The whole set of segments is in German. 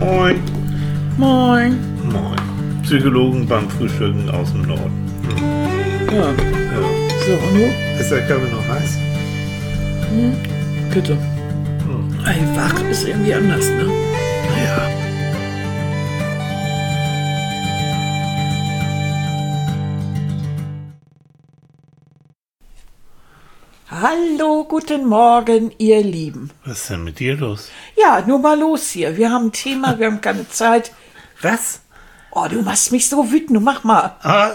Moin. Moin. Moin. Psychologen beim Frühstücken aus dem Norden. Ja. Ja. So, und du? Ist der Kaffee noch heiß? Bitte. Ey, wach ist irgendwie anders, ne? Ja. Hallo, guten Morgen, ihr Lieben. Was ist denn mit dir los? Ja, nur mal los hier. Wir haben ein Thema, wir haben keine Zeit. Was? Oh, du machst mich so wütend, du mach mal.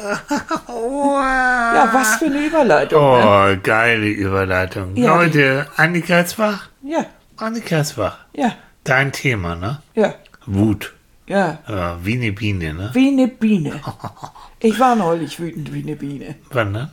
Ja, was für eine Überleitung, ne? Oh, geile Überleitung. Ja. Leute, Annika ist wach. Ja, Annika ist wach. ja, Dein Thema, ne? ja, Wut. ja. Ja, wie eine Biene, ne? Wie eine Biene. Ich war neulich wütend wie eine Biene. Wann, ne?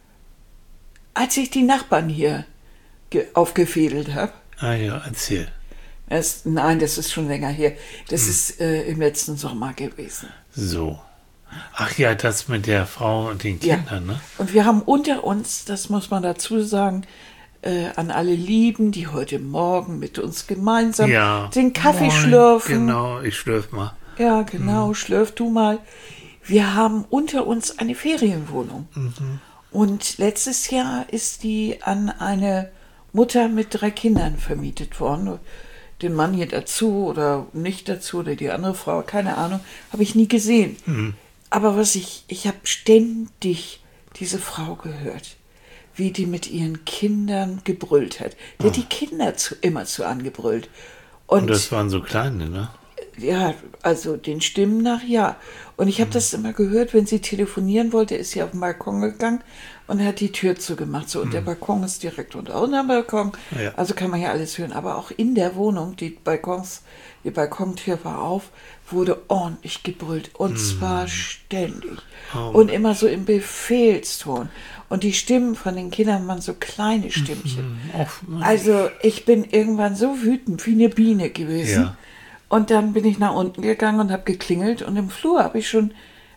Als ich die Nachbarn hier aufgefädelt habe. Ah ja, erzähl. Nein, das ist schon länger her. Das ist im letzten Sommer gewesen. So. Ach ja, das mit der Frau und den Ja. Kindern, ne? Und wir haben unter uns, das muss man dazu sagen, an alle Lieben, die heute Morgen mit uns gemeinsam Ja. den Kaffee Moin. schlürfen. Genau, ich schlürf mal. Ja, genau, schlürf du mal. Wir haben unter uns eine Ferienwohnung. Und letztes Jahr ist die an eine Mutter mit 3 Kindern vermietet worden. Den Mann hier dazu oder nicht dazu oder die andere Frau, keine Ahnung, habe ich nie gesehen. Aber ich habe ständig diese Frau gehört, wie die mit ihren Kindern gebrüllt hat. Die hat die Kinder immer zu angebrüllt. Und das waren so kleine, ne? Ja, also den Stimmen nach, ja. Und ich habe das immer gehört, wenn sie telefonieren wollte, ist sie auf den Balkon gegangen und hat die Tür zugemacht. So, und der Balkon ist direkt unter unserem Balkon. Ja. Also kann man ja alles hören. Aber auch in der Wohnung, die Balkontür war auf, wurde ordentlich gebrüllt. Und zwar ständig. Und immer so im Befehlston. Und die Stimmen von den Kindern waren so kleine Stimmchen. Also ich bin irgendwann so wütend wie eine Biene gewesen. Ja. Und dann bin ich nach unten gegangen und habe geklingelt und im Flur habe ich schon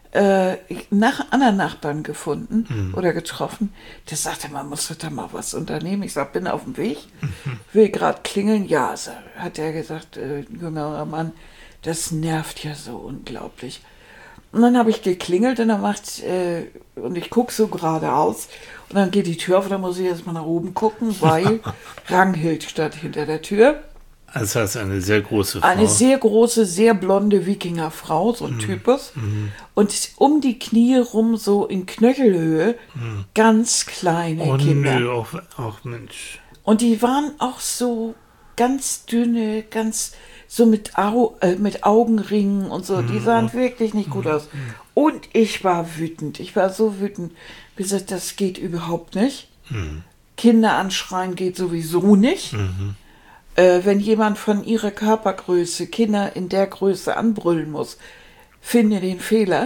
anderen Nachbarn gefunden oder getroffen. Der sagte, man muss da mal was unternehmen. Ich sag, bin auf dem Weg, will gerade klingeln. Ja, hat er gesagt, jüngerer Mann, das nervt ja so unglaublich. Und dann habe ich geklingelt und und ich gucke so geradeaus und dann geht die Tür auf und dann muss ich erstmal nach oben gucken, weil Ranghild stand hinter der Tür. Das heißt, eine sehr große Frau. Eine sehr große, sehr blonde Wikingerfrau, so ein Typus. Und um die Knie rum, so in Knöchelhöhe, ganz kleine Kinder. Nö, auch Mensch. Und die waren auch so ganz dünne, ganz so mit Augenringen und so. Die sahen wirklich nicht gut aus. Und ich war wütend. Ich war so wütend. Ich habe gesagt, das geht überhaupt nicht. Kinder anschreien geht sowieso nicht. Wenn jemand von ihrer Körpergröße Kinder in der Größe anbrüllen muss, finde den Fehler.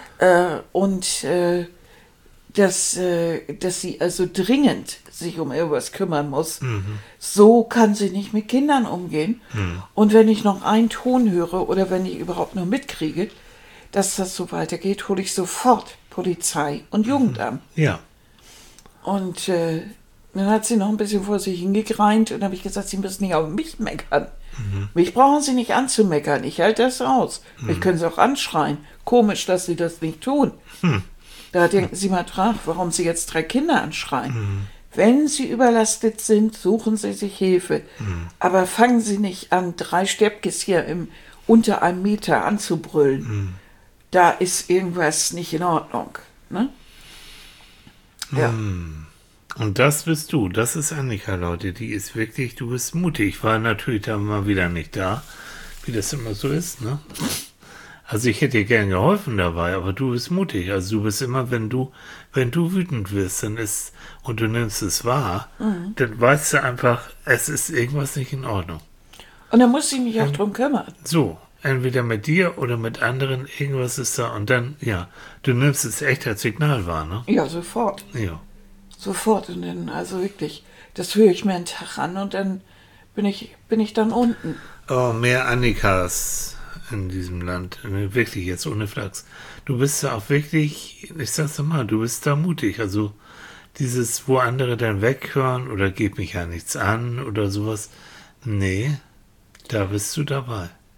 Dass sie also dringend sich um irgendwas kümmern muss. So kann sie nicht mit Kindern umgehen. Und wenn ich noch einen Ton höre oder wenn ich überhaupt nur mitkriege, dass das so weitergeht, hole ich sofort Polizei und Jugendamt. Ja. Und dann hat sie noch ein bisschen vor sich hingegreint und habe ich gesagt, Sie müssen nicht auf mich meckern. Mich brauchen Sie nicht anzumeckern, ich halte das aus. Mich können Sie auch anschreien. Komisch, dass Sie das nicht tun. Da denken Sie mal nach, warum Sie jetzt 3 Kinder anschreien. Wenn Sie überlastet sind, suchen Sie sich Hilfe. Aber fangen Sie nicht an, 3 Steppkes hier unter 1 Meter anzubrüllen. Da ist irgendwas nicht in Ordnung. Ne? Ja. Und das bist du. Das ist Annika, Leute. Die ist wirklich, du bist mutig. Ich war natürlich da mal wieder nicht da, wie das immer so ist, ne? Also ich hätte dir gern geholfen dabei, aber du bist mutig. Also du bist immer, wenn du wütend wirst, und du nimmst es wahr, dann weißt du einfach, es ist irgendwas nicht in Ordnung. Und dann muss ich mich auch drum kümmern. So, entweder mit dir oder mit anderen, irgendwas ist da und dann, ja, du nimmst es echt als Signal wahr, ne? Ja, sofort. Ja. Sofort. Und dann, also wirklich, das höre ich mir einen Tag an und dann bin ich dann unten. Oh, mehr Annikas in diesem Land. Wirklich jetzt ohne Flachs. Du bist da auch wirklich, ich sag's mal, du bist da mutig. Also dieses, wo andere dann weghören oder geht mich ja nichts an oder sowas. Nee, da bist du dabei.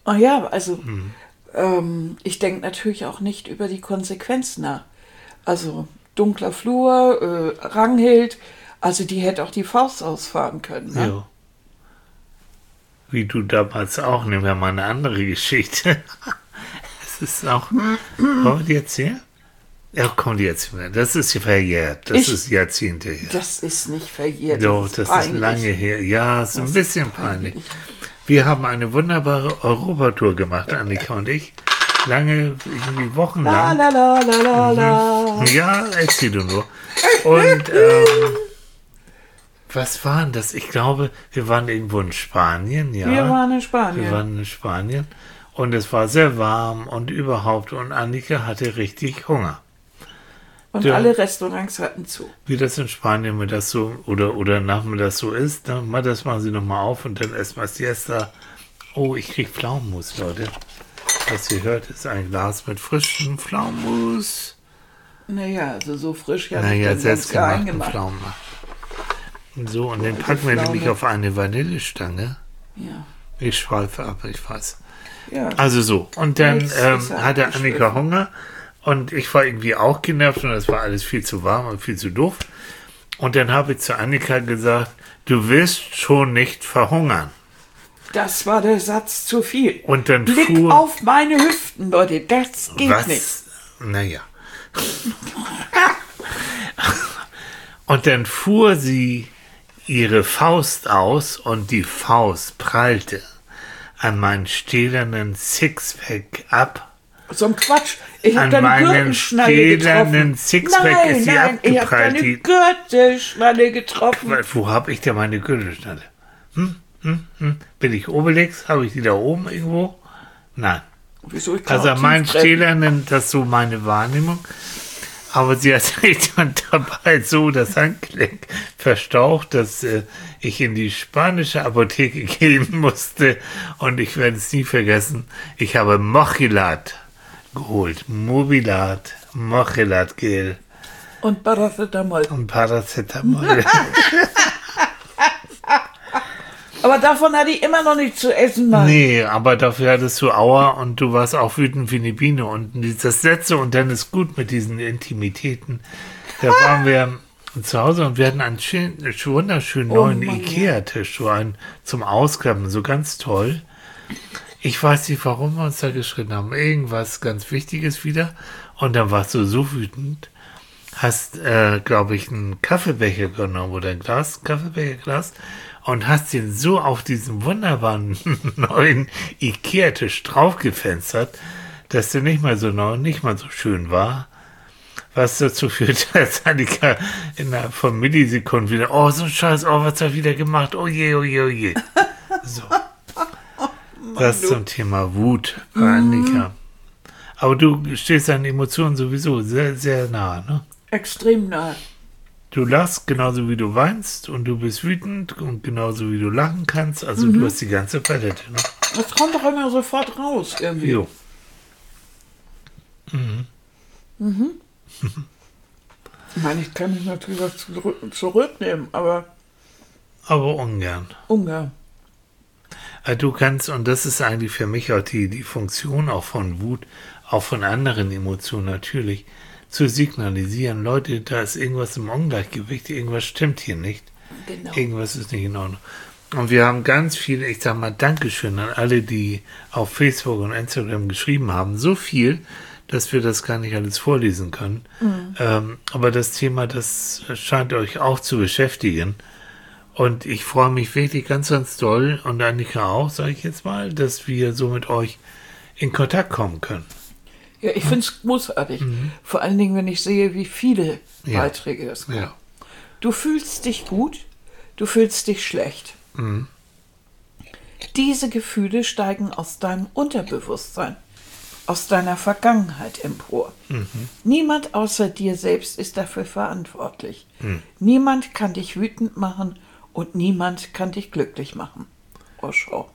Oh ja, also ich denke natürlich auch nicht über die Konsequenzen nach. Also dunkler Flur, Ranghild, also die hätte auch die Faust ausfahren können. Ne? Ja. Wie du damals auch, nehmen wir mal eine andere Geschichte. Es ist auch, wollen wir die erzählen? Ja, komm, die erzählen. Das ist verjährt. Das ist Jahrzehnte her. Das ist nicht verjährt. Doch, das ist lange her. Ja, ist ein bisschen peinlich. Wir haben eine wunderbare Europatour gemacht, Annika und ich. Lange, irgendwie wochenlang. La, la, la, la, la. Ja, erzähl du nur. Und was war denn das? Ich glaube, wir waren irgendwo in Spanien, ja. Wir waren in Spanien. Wir waren in Spanien. Und es war sehr warm und überhaupt. Und Annika hatte richtig Hunger. Und alle Restaurants hatten zu. Wie das in Spanien mir das so, oder nachmittags so ist, dann das machen sie nochmal auf und dann erstmal Siesta. Oh, ich krieg Pflaumenmus, Leute. Was ihr hört, ist ein Glas mit frischem Pflaumenmus. Naja, also so frisch ja Naja, nicht selbstgemachten Pflaumen. So, und den packen wir nämlich auf eine Vanillestange. Ja. Ich schweife ab, ich weiß. Ja. Also so. Und dann Jetzt ist er hatte Annika abgeschliffen. Hunger. Und ich war irgendwie auch genervt und es war alles viel zu warm und viel zu doof. Und dann habe ich zu Annika gesagt, du wirst schon nicht verhungern. Das war der Satz zu viel. Und dann Blick fuhr... auf meine Hüften, Leute, das geht Was? nicht. Naja. Und dann fuhr sie ihre Faust aus und die Faust prallte an meinen stählernen Sixpack ab. So ein Quatsch. Ich habe An deine meinem Gürtelschnalle stählernen getroffen. Sixpack ist sie ich habe abgeprallt. deine Die- Gürtelschnalle getroffen. Wo habe ich denn meine Gürtelschnalle? Bin ich Obelix? Habe ich die da oben irgendwo? Nein. Wieso? Ich kann Also auch an meinen tief treffen. Stählern, das ist so meine Wahrnehmung. Aber sie hat sich dann dabei so das Handgelenk verstaucht, dass ich in die spanische Apotheke gehen musste. Und ich werde es nie vergessen. Ich habe Mochilat geholt. Mobilat, Mochilat Gel Und Paracetamol. und Paracetamol. Aber davon hatte ich immer noch nichts zu essen, Mann. Nee, aber dafür hattest du Aua und du warst auch wütend wie eine Biene. Und das letzte und dann ist gut mit diesen Intimitäten. Da waren wir zu Hause und wir hatten einen wunderschönen neuen Mann, Ikea-Tisch, so einen zum Ausklappen, so ganz toll. Ich weiß nicht, warum wir uns da geschritten haben. Irgendwas ganz Wichtiges wieder. Und dann warst du so wütend. Hast, glaube ich, einen Kaffeebecher genommen oder ein Kaffeebecherglas und hast ihn so auf diesen wunderbaren neuen Ikea-Tisch draufgefenstert, dass der nicht mal so neu, nicht mal so schön war. Was dazu führt, dass Annika innerhalb von Millisekunden wieder, oh, so ein Scheiß, oh, was hat er wieder gemacht, oh je, oh je, oh je. So. Das zum Thema Wut bei Annika. Aber du stehst deinen Emotionen sowieso sehr, sehr nah, ne? Extrem nah. Du lachst genauso wie du weinst und du bist wütend und genauso wie du lachen kannst. Also du hast die ganze Palette, ne? Das kommt doch immer sofort raus, irgendwie. Jo. Ich meine, ich kann mich natürlich was zurücknehmen, aber Aber ungern. Ungarn. Du kannst, und das ist eigentlich für mich auch die Funktion auch von Wut, auch von anderen Emotionen natürlich, zu signalisieren, Leute, da ist irgendwas im Ungleichgewicht, irgendwas stimmt hier nicht. Genau. Irgendwas ist nicht in Ordnung. Und wir haben ganz viele, ich sag mal, Dankeschön an alle, die auf Facebook und Instagram geschrieben haben. So viel, dass wir das gar nicht alles vorlesen können. Aber das Thema, das scheint euch auch zu beschäftigen. Und ich freue mich wirklich ganz, ganz doll, und Annika auch, sage ich jetzt mal, dass wir so mit euch in Kontakt kommen können. Ja, ich finde es großartig. Vor allen Dingen, wenn ich sehe, wie viele Ja. Beiträge es gibt. Ja. Du fühlst dich gut, du fühlst dich schlecht. Diese Gefühle steigen aus deinem Unterbewusstsein, aus deiner Vergangenheit empor. Niemand außer dir selbst ist dafür verantwortlich. Niemand kann dich wütend machen und niemand kann dich glücklich machen. Oh, schau.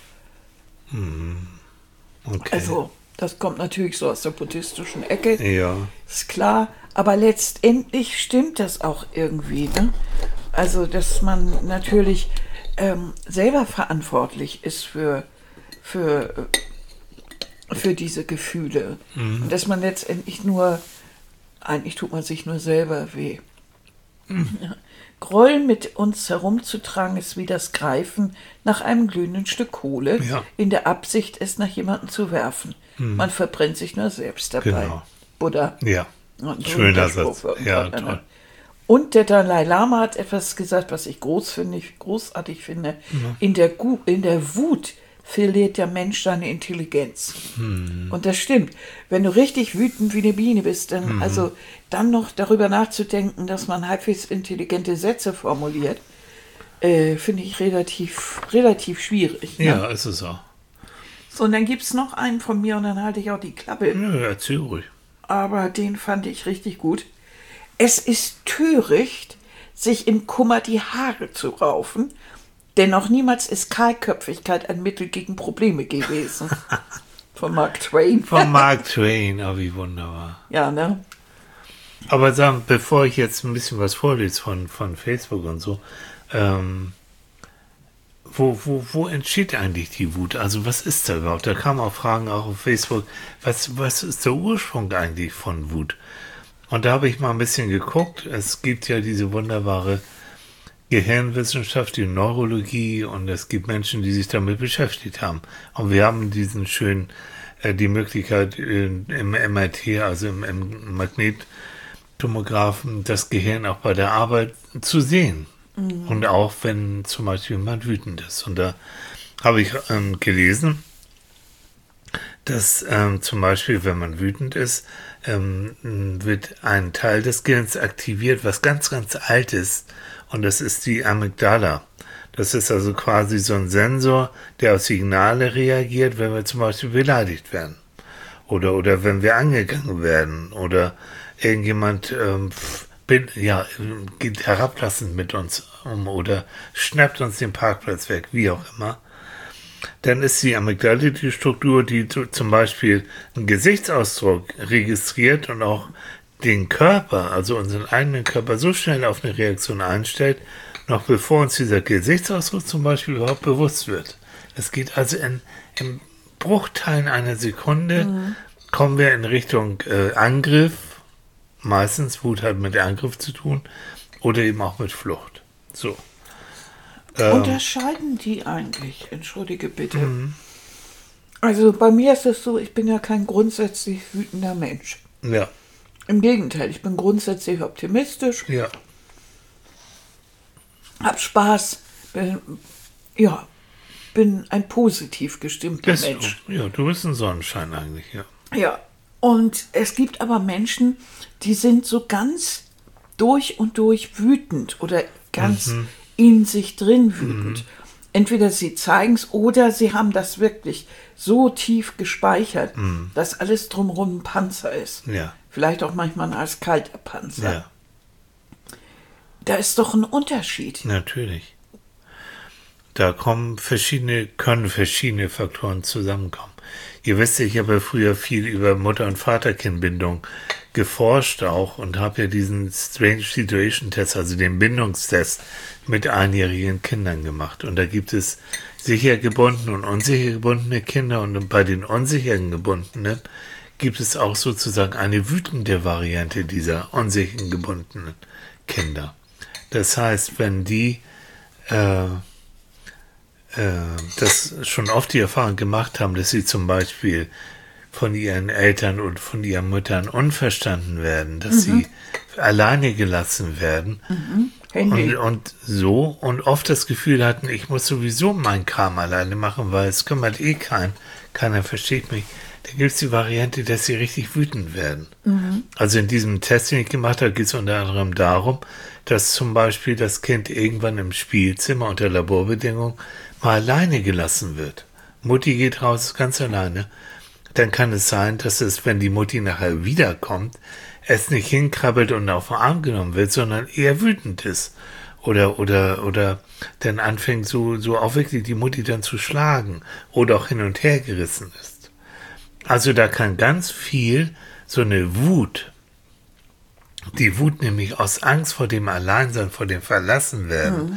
Okay. Also, das kommt natürlich so aus der buddhistischen Ecke. Ja. Ist klar, aber letztendlich stimmt das auch irgendwie. Ne? Also, dass man natürlich selber verantwortlich ist für für diese Gefühle. Und dass man letztendlich eigentlich tut man sich nur selber weh. Ja. Groll mit uns herumzutragen ist wie das Greifen nach einem glühenden Stück Kohle, in der Absicht, es nach jemandem zu werfen. Man verbrennt sich nur selbst dabei. Genau. Buddha. Ja, Und so schöner ein Spruch Satz. für Ja, irgendeiner. toll. Und der Dalai Lama hat etwas gesagt, was ich großartig finde. In der Wut verliert der Mensch seine Intelligenz. Und das stimmt. Wenn du richtig wütend wie eine Biene bist, dann noch darüber nachzudenken, dass man halbwegs intelligente Sätze formuliert, finde ich relativ schwierig. Ne? Ja, ist es auch. So, und dann gibt es noch einen von mir und dann halte ich auch die Klappe. Ja, erzähl ruhig. Aber den fand ich richtig gut. Es ist töricht, sich im Kummer die Haare zu raufen, denn noch niemals ist Kahlköpfigkeit ein Mittel gegen Probleme gewesen. Von Mark Twain. Von Mark Twain, oh, wie wunderbar. Ja, ne? Aber sag, bevor ich jetzt ein bisschen was vorlese von Facebook und so, wo entsteht eigentlich die Wut? Also was ist da überhaupt? Da kamen auch Fragen auch auf Facebook, was ist der Ursprung eigentlich von Wut? Und da habe ich mal ein bisschen geguckt. Es gibt ja diese wunderbare Gehirnwissenschaft, die Neurologie, und es gibt Menschen, die sich damit beschäftigt haben. Und wir haben diesen schönen, die Möglichkeit im MRT, also im Magnettomographen, das Gehirn auch bei der Arbeit zu sehen. Und auch wenn zum Beispiel jemand wütend ist. Und da habe ich gelesen, dass zum Beispiel, wenn man wütend ist, wird ein Teil des Gehirns aktiviert, was ganz, ganz alt ist. Und das ist die Amygdala. Das ist also quasi so ein Sensor, der auf Signale reagiert, wenn wir zum Beispiel beleidigt werden. Oder wenn wir angegangen werden. Oder irgendjemand geht herablassend mit uns um oder schnappt uns den Parkplatz weg, wie auch immer. Dann ist die Amygdala die Struktur, die zum Beispiel einen Gesichtsausdruck registriert und auch den Körper, also unseren eigenen Körper, so schnell auf eine Reaktion einstellt, noch bevor uns dieser Gesichtsausdruck zum Beispiel überhaupt bewusst wird. Es geht also in Bruchteilen einer Sekunde, kommen wir in Richtung Angriff. Meistens Wut hat mit Angriff zu tun oder eben auch mit Flucht. So. Unterscheiden die eigentlich? Entschuldige bitte. Also bei mir ist es so, ich bin ja kein grundsätzlich wütender Mensch. Ja. Im Gegenteil, ich bin grundsätzlich optimistisch. Ja. Hab Spaß. Bin ein positiv gestimmter Mensch. Du bist ein Sonnenschein eigentlich, ja. Ja. Und es gibt aber Menschen, die sind so ganz durch und durch wütend oder ganz in sich drin wütend. Entweder sie zeigen es oder sie haben das wirklich so tief gespeichert, dass alles drumherum ein Panzer ist. Ja. Vielleicht auch manchmal ein eiskalter Panzer. Ja. Da ist doch ein Unterschied. Natürlich. Da können verschiedene Faktoren zusammenkommen. Ihr wisst, ich habe ja früher viel über Mutter- und Vater-Kind-Bindung geforscht auch und habe ja diesen Strange Situation Test, also den Bindungstest mit einjährigen Kindern gemacht. Und da gibt es sicher gebundene und unsicher gebundene Kinder, und bei den unsicheren gebundenen gibt es auch sozusagen eine wütende Variante dieser unsicheren gebundenen Kinder. Das heißt, wenn die das schon oft die Erfahrung gemacht haben, dass sie zum Beispiel von ihren Eltern und von ihren Müttern unverstanden werden, dass sie alleine gelassen werden und oft das Gefühl hatten, ich muss sowieso meinen Kram alleine machen, weil es kümmert keiner versteht mich. Da gibt es die Variante, dass sie richtig wütend werden. Also in diesem Test, den ich gemacht habe, geht es unter anderem darum, dass zum Beispiel das Kind irgendwann im Spielzimmer unter Laborbedingungen mal alleine gelassen wird. Mutti geht raus, ist ganz alleine. Dann kann es sein, dass es, wenn die Mutti nachher wiederkommt, es nicht hinkrabbelt und auf den Arm genommen wird, sondern eher wütend ist. Oder dann anfängt so auch wirklich die Mutti dann zu schlagen oder auch hin und her gerissen ist. Also da kann ganz viel so eine Wut, die Wut nämlich aus Angst vor dem Alleinsein, vor dem Verlassenwerden,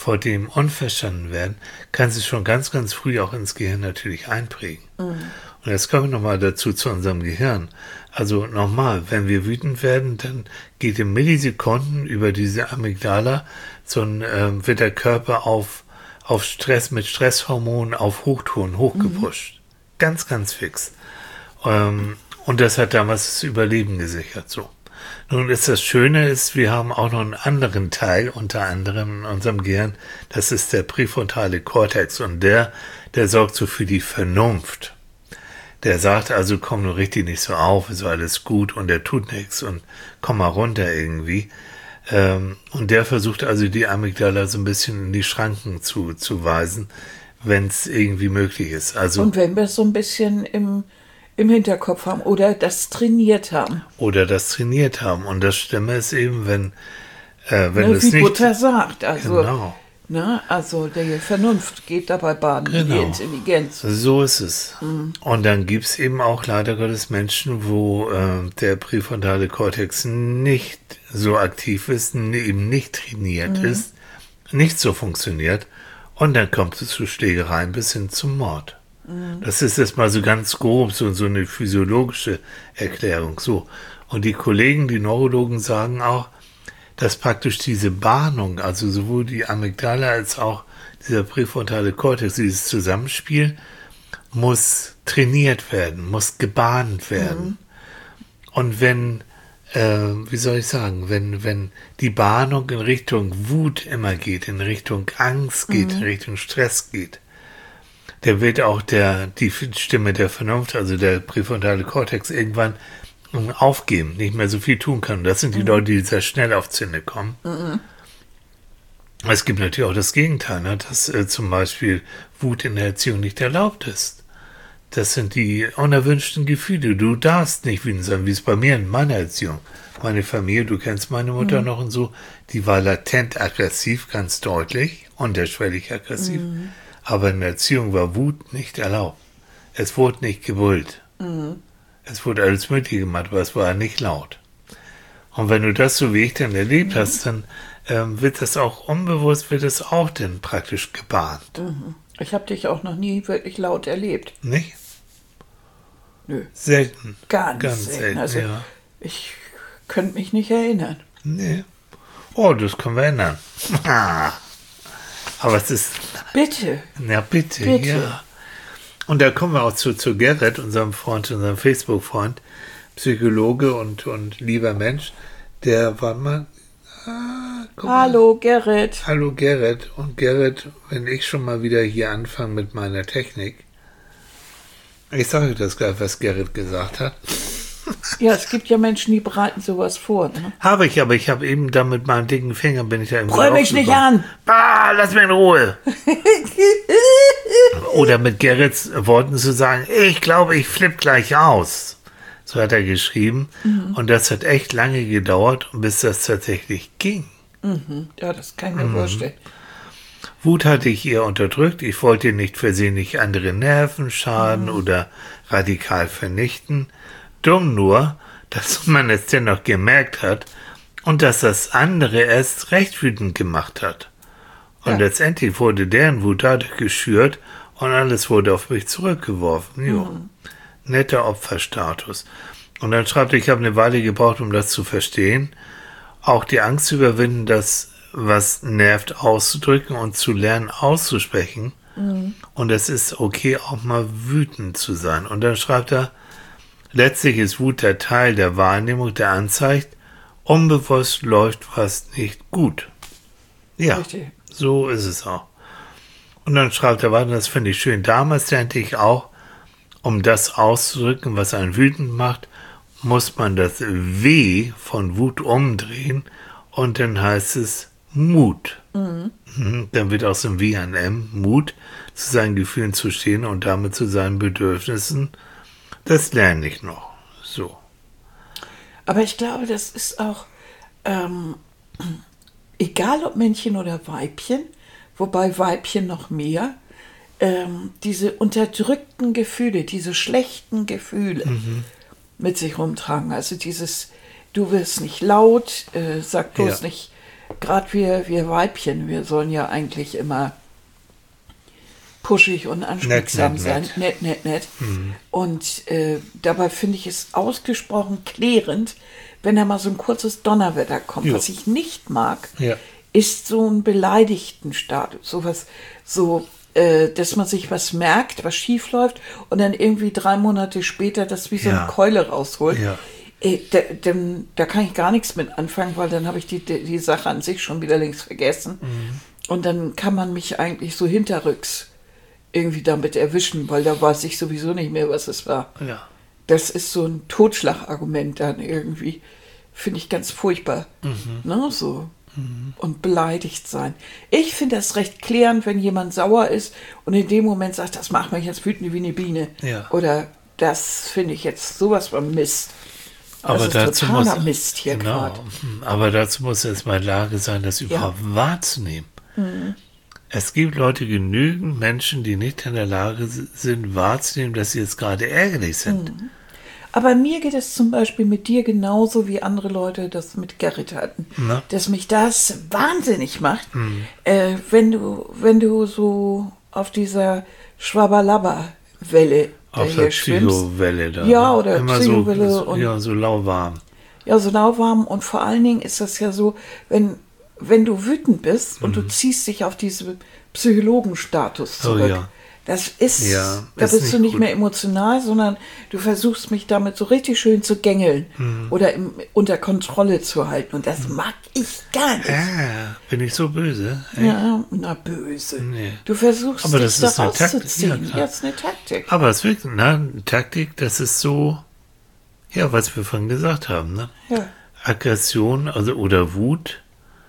vor dem unverstanden werden, kann sich schon ganz, ganz früh auch ins Gehirn natürlich einprägen. Und jetzt kommen wir nochmal dazu zu unserem Gehirn. Also nochmal, wenn wir wütend werden, dann geht in Millisekunden über diese Amygdala wird der Körper auf Stress mit Stresshormonen auf Hochtouren hochgepusht. Ganz, ganz fix. Und das hat damals das Überleben gesichert, so. Nun ist das Schöne, wir haben auch noch einen anderen Teil, unter anderem in unserem Gehirn, das ist der präfrontale Kortex und der sorgt so für die Vernunft. Der sagt also, komm nur richtig nicht so auf, ist alles gut und der tut nichts und komm mal runter irgendwie. Und der versucht also die Amygdala so ein bisschen in die Schranken zu weisen, wenn es irgendwie möglich ist. Also, und wenn wir es so ein bisschen im Hinterkopf haben oder das trainiert haben. Und das Schlimme ist eben, wenn es wie nicht... Butter sagt, also, genau. Also die Vernunft geht dabei baden, die Intelligenz. So ist es. Und dann gibt es eben auch leider Gottes Menschen, wo der präfrontale Kortex nicht so aktiv ist, eben nicht trainiert ist, nicht so funktioniert. Und dann kommt es zu Schlägereien bis hin zum Mord. Das ist jetzt mal so ganz grob, so eine physiologische Erklärung. So. Und die Kollegen, die Neurologen sagen auch, dass praktisch diese Bahnung, also sowohl die Amygdala als auch dieser präfrontale Kortex, dieses Zusammenspiel, muss trainiert werden, muss gebahnt werden. Und wenn, wenn die Bahnung in Richtung Wut immer geht, in Richtung Angst geht, in Richtung Stress geht, der wird auch die Stimme der Vernunft, also der präfrontale Kortex, irgendwann aufgeben, nicht mehr so viel tun kann. Das sind die Leute, die sehr schnell auf Zinne kommen. Es gibt natürlich auch das Gegenteil, ne? Dass zum Beispiel Wut in der Erziehung nicht erlaubt ist. Das sind die unerwünschten Gefühle. Du darfst nicht wütend sein, wie es bei mir in meiner Erziehung. Meine Familie, du kennst meine Mutter noch und so, die war latent aggressiv, ganz deutlich, unterschwellig aggressiv. Aber in der Erziehung war Wut nicht erlaubt. Es wurde nicht gebrüllt. Es wurde alles Mögliche gemacht, aber es war nicht laut. Und wenn du das so wie ich dann erlebt hast, dann wird das auch unbewusst, dann praktisch gebahnt. Ich habe dich auch noch nie wirklich laut erlebt. Nicht? Nö. Selten. Ganz selten. Also ja. Ich könnte mich nicht erinnern. Nee. Oh, das können wir ändern. Aber es ist... Bitte. Ja, bitte. Ja. Und da kommen wir auch zu Gerrit, unserem Freund, unserem Facebook-Freund, Psychologe und lieber Mensch, der war mal... Hallo Gerrit. Hallo Gerrit. Und Gerrit, wenn ich schon mal wieder hier anfange mit meiner Technik, ich sage euch das gleich, was Gerrit gesagt hat. Ja, es gibt ja Menschen, die bereiten sowas vor. Ne? Habe ich, aber ich habe eben da mit meinem dicken Finger bin ich da im Brüll mich nicht an! Lass mich in Ruhe! Oder mit Gerrits Worten zu sagen, ich glaube, ich flippe gleich aus. So hat er geschrieben. Und das hat echt lange gedauert, bis das tatsächlich ging. Ja, das kann ich mir vorstellen. Wut hatte ich eher unterdrückt. Ich wollte nicht versehentlich andere Nerven schaden oder radikal vernichten. Dumm nur, dass man es dennoch gemerkt hat und dass das andere erst recht wütend gemacht hat. Und letztendlich wurde deren Wut dadurch geschürt und alles wurde auf mich zurückgeworfen. Jo. Netter Opferstatus. Und dann schreibt er, ich habe eine Weile gebraucht, um das zu verstehen. Auch die Angst zu überwinden, das, was nervt, auszudrücken und zu lernen, auszusprechen. Und es ist okay, auch mal wütend zu sein. Und dann schreibt er, letztlich ist Wut der Teil der Wahrnehmung, der anzeigt, unbewusst läuft was nicht gut. Ja, Richtig. So ist es auch. Und dann schreibt er weiter, das finde ich schön. Damals lernte ich auch, um das auszudrücken, was einen wütend macht, muss man das W von Wut umdrehen und dann heißt es Mut. Dann wird aus dem W ein M, Mut, zu seinen Gefühlen zu stehen und damit zu seinen Bedürfnissen. Das lerne ich noch. So. Aber ich glaube, das ist auch egal ob Männchen oder Weibchen, wobei Weibchen noch mehr, diese unterdrückten Gefühle, diese schlechten Gefühle mit sich rumtragen. Also dieses, du wirst nicht laut, sag bloß nicht gerade wir Weibchen, wir sollen ja eigentlich immer pushig und anschmiegsam sein. Nett. Und dabei finde ich es ausgesprochen klärend, wenn da mal so ein kurzes Donnerwetter kommt. Ja. Was ich nicht mag, Ja. ist so ein beleidigten Status. Sowas, dass man sich was merkt, was schief läuft und dann irgendwie 3 Monate später das wie so eine Keule rausholt. Ja. Da kann ich gar nichts mit anfangen, weil dann habe ich die Sache an sich schon wieder längst vergessen. Und dann kann man mich eigentlich so hinterrücks irgendwie damit erwischen, weil da weiß ich sowieso nicht mehr, was es war. Ja. Das ist so ein Totschlagargument dann irgendwie. Finde ich ganz furchtbar. Ne, so. Und beleidigt sein. Ich finde das recht klärend, wenn jemand sauer ist und in dem Moment sagt, das macht mich jetzt wütend wie eine Biene. Ja. Oder das finde ich jetzt sowas von Mist. Aber das ist dazu totaler muss, Mist hier gerade. Aber dazu muss er erstmal in der Lage sein, das überhaupt wahrzunehmen. Es gibt Leute, genügend Menschen, die nicht in der Lage sind, wahrzunehmen, dass sie jetzt gerade ärgerlich sind. Aber mir geht es zum Beispiel mit dir genauso, wie andere Leute das mit Gerrit hatten. Na? Dass mich das wahnsinnig macht, wenn du so auf dieser Schwabalabba-Welle Auf der schwimmst. Psychowelle da. Ja, ne? oder immer Psychowelle so, und- so lauwarm. Ja, so lauwarm. Und vor allen Dingen ist das ja so, wenn du wütend bist und du ziehst dich auf diesen Psychologenstatus zurück. Oh ja. Das ist, Ja, da ist bist nicht du nicht gut. mehr emotional, sondern du versuchst mich damit so richtig schön zu gängeln oder unter Kontrolle zu halten. Und das mag ich gar nicht. Bin ich so böse? Echt? Ja, na böse. Nee. Du versuchst Aber dich das da ist eine Taktik. rauszuziehen. Ja, klar. Ja, das ist eine Taktik. Aber es ist wirklich, eine Taktik, das ist so, ja, was wir vorhin gesagt haben, ne? Ja. Aggression, also oder Wut,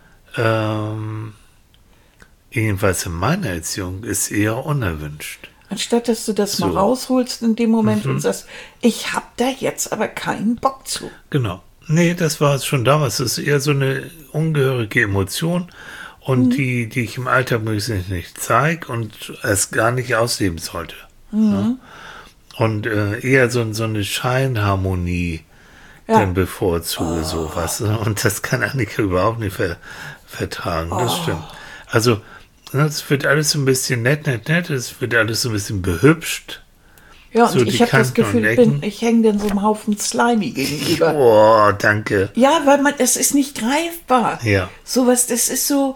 jedenfalls in meiner Erziehung, ist eher unerwünscht. Anstatt dass du das mal So. rausholst in dem Moment und sagst, ich hab da jetzt aber keinen Bock zu. Genau. Nee, das war es schon damals. Das ist eher so eine ungehörige Emotion und die ich im Alltag möglichst nicht zeige und es gar nicht ausleben sollte. Ne? Und eher so eine Scheinharmonie dann bevorzuge, sowas. Und das kann Annika überhaupt nicht vertragen. Das stimmt. Also, es wird alles so ein bisschen nett. Es wird alles so ein bisschen behübscht. Ja, und So die ich habe das Kanten und Gefühl, Ecken. ich hänge dann so einem Haufen Slimy gegenüber. Oh, danke. Ja, weil es ist nicht greifbar. Ja. Sowas, das ist so,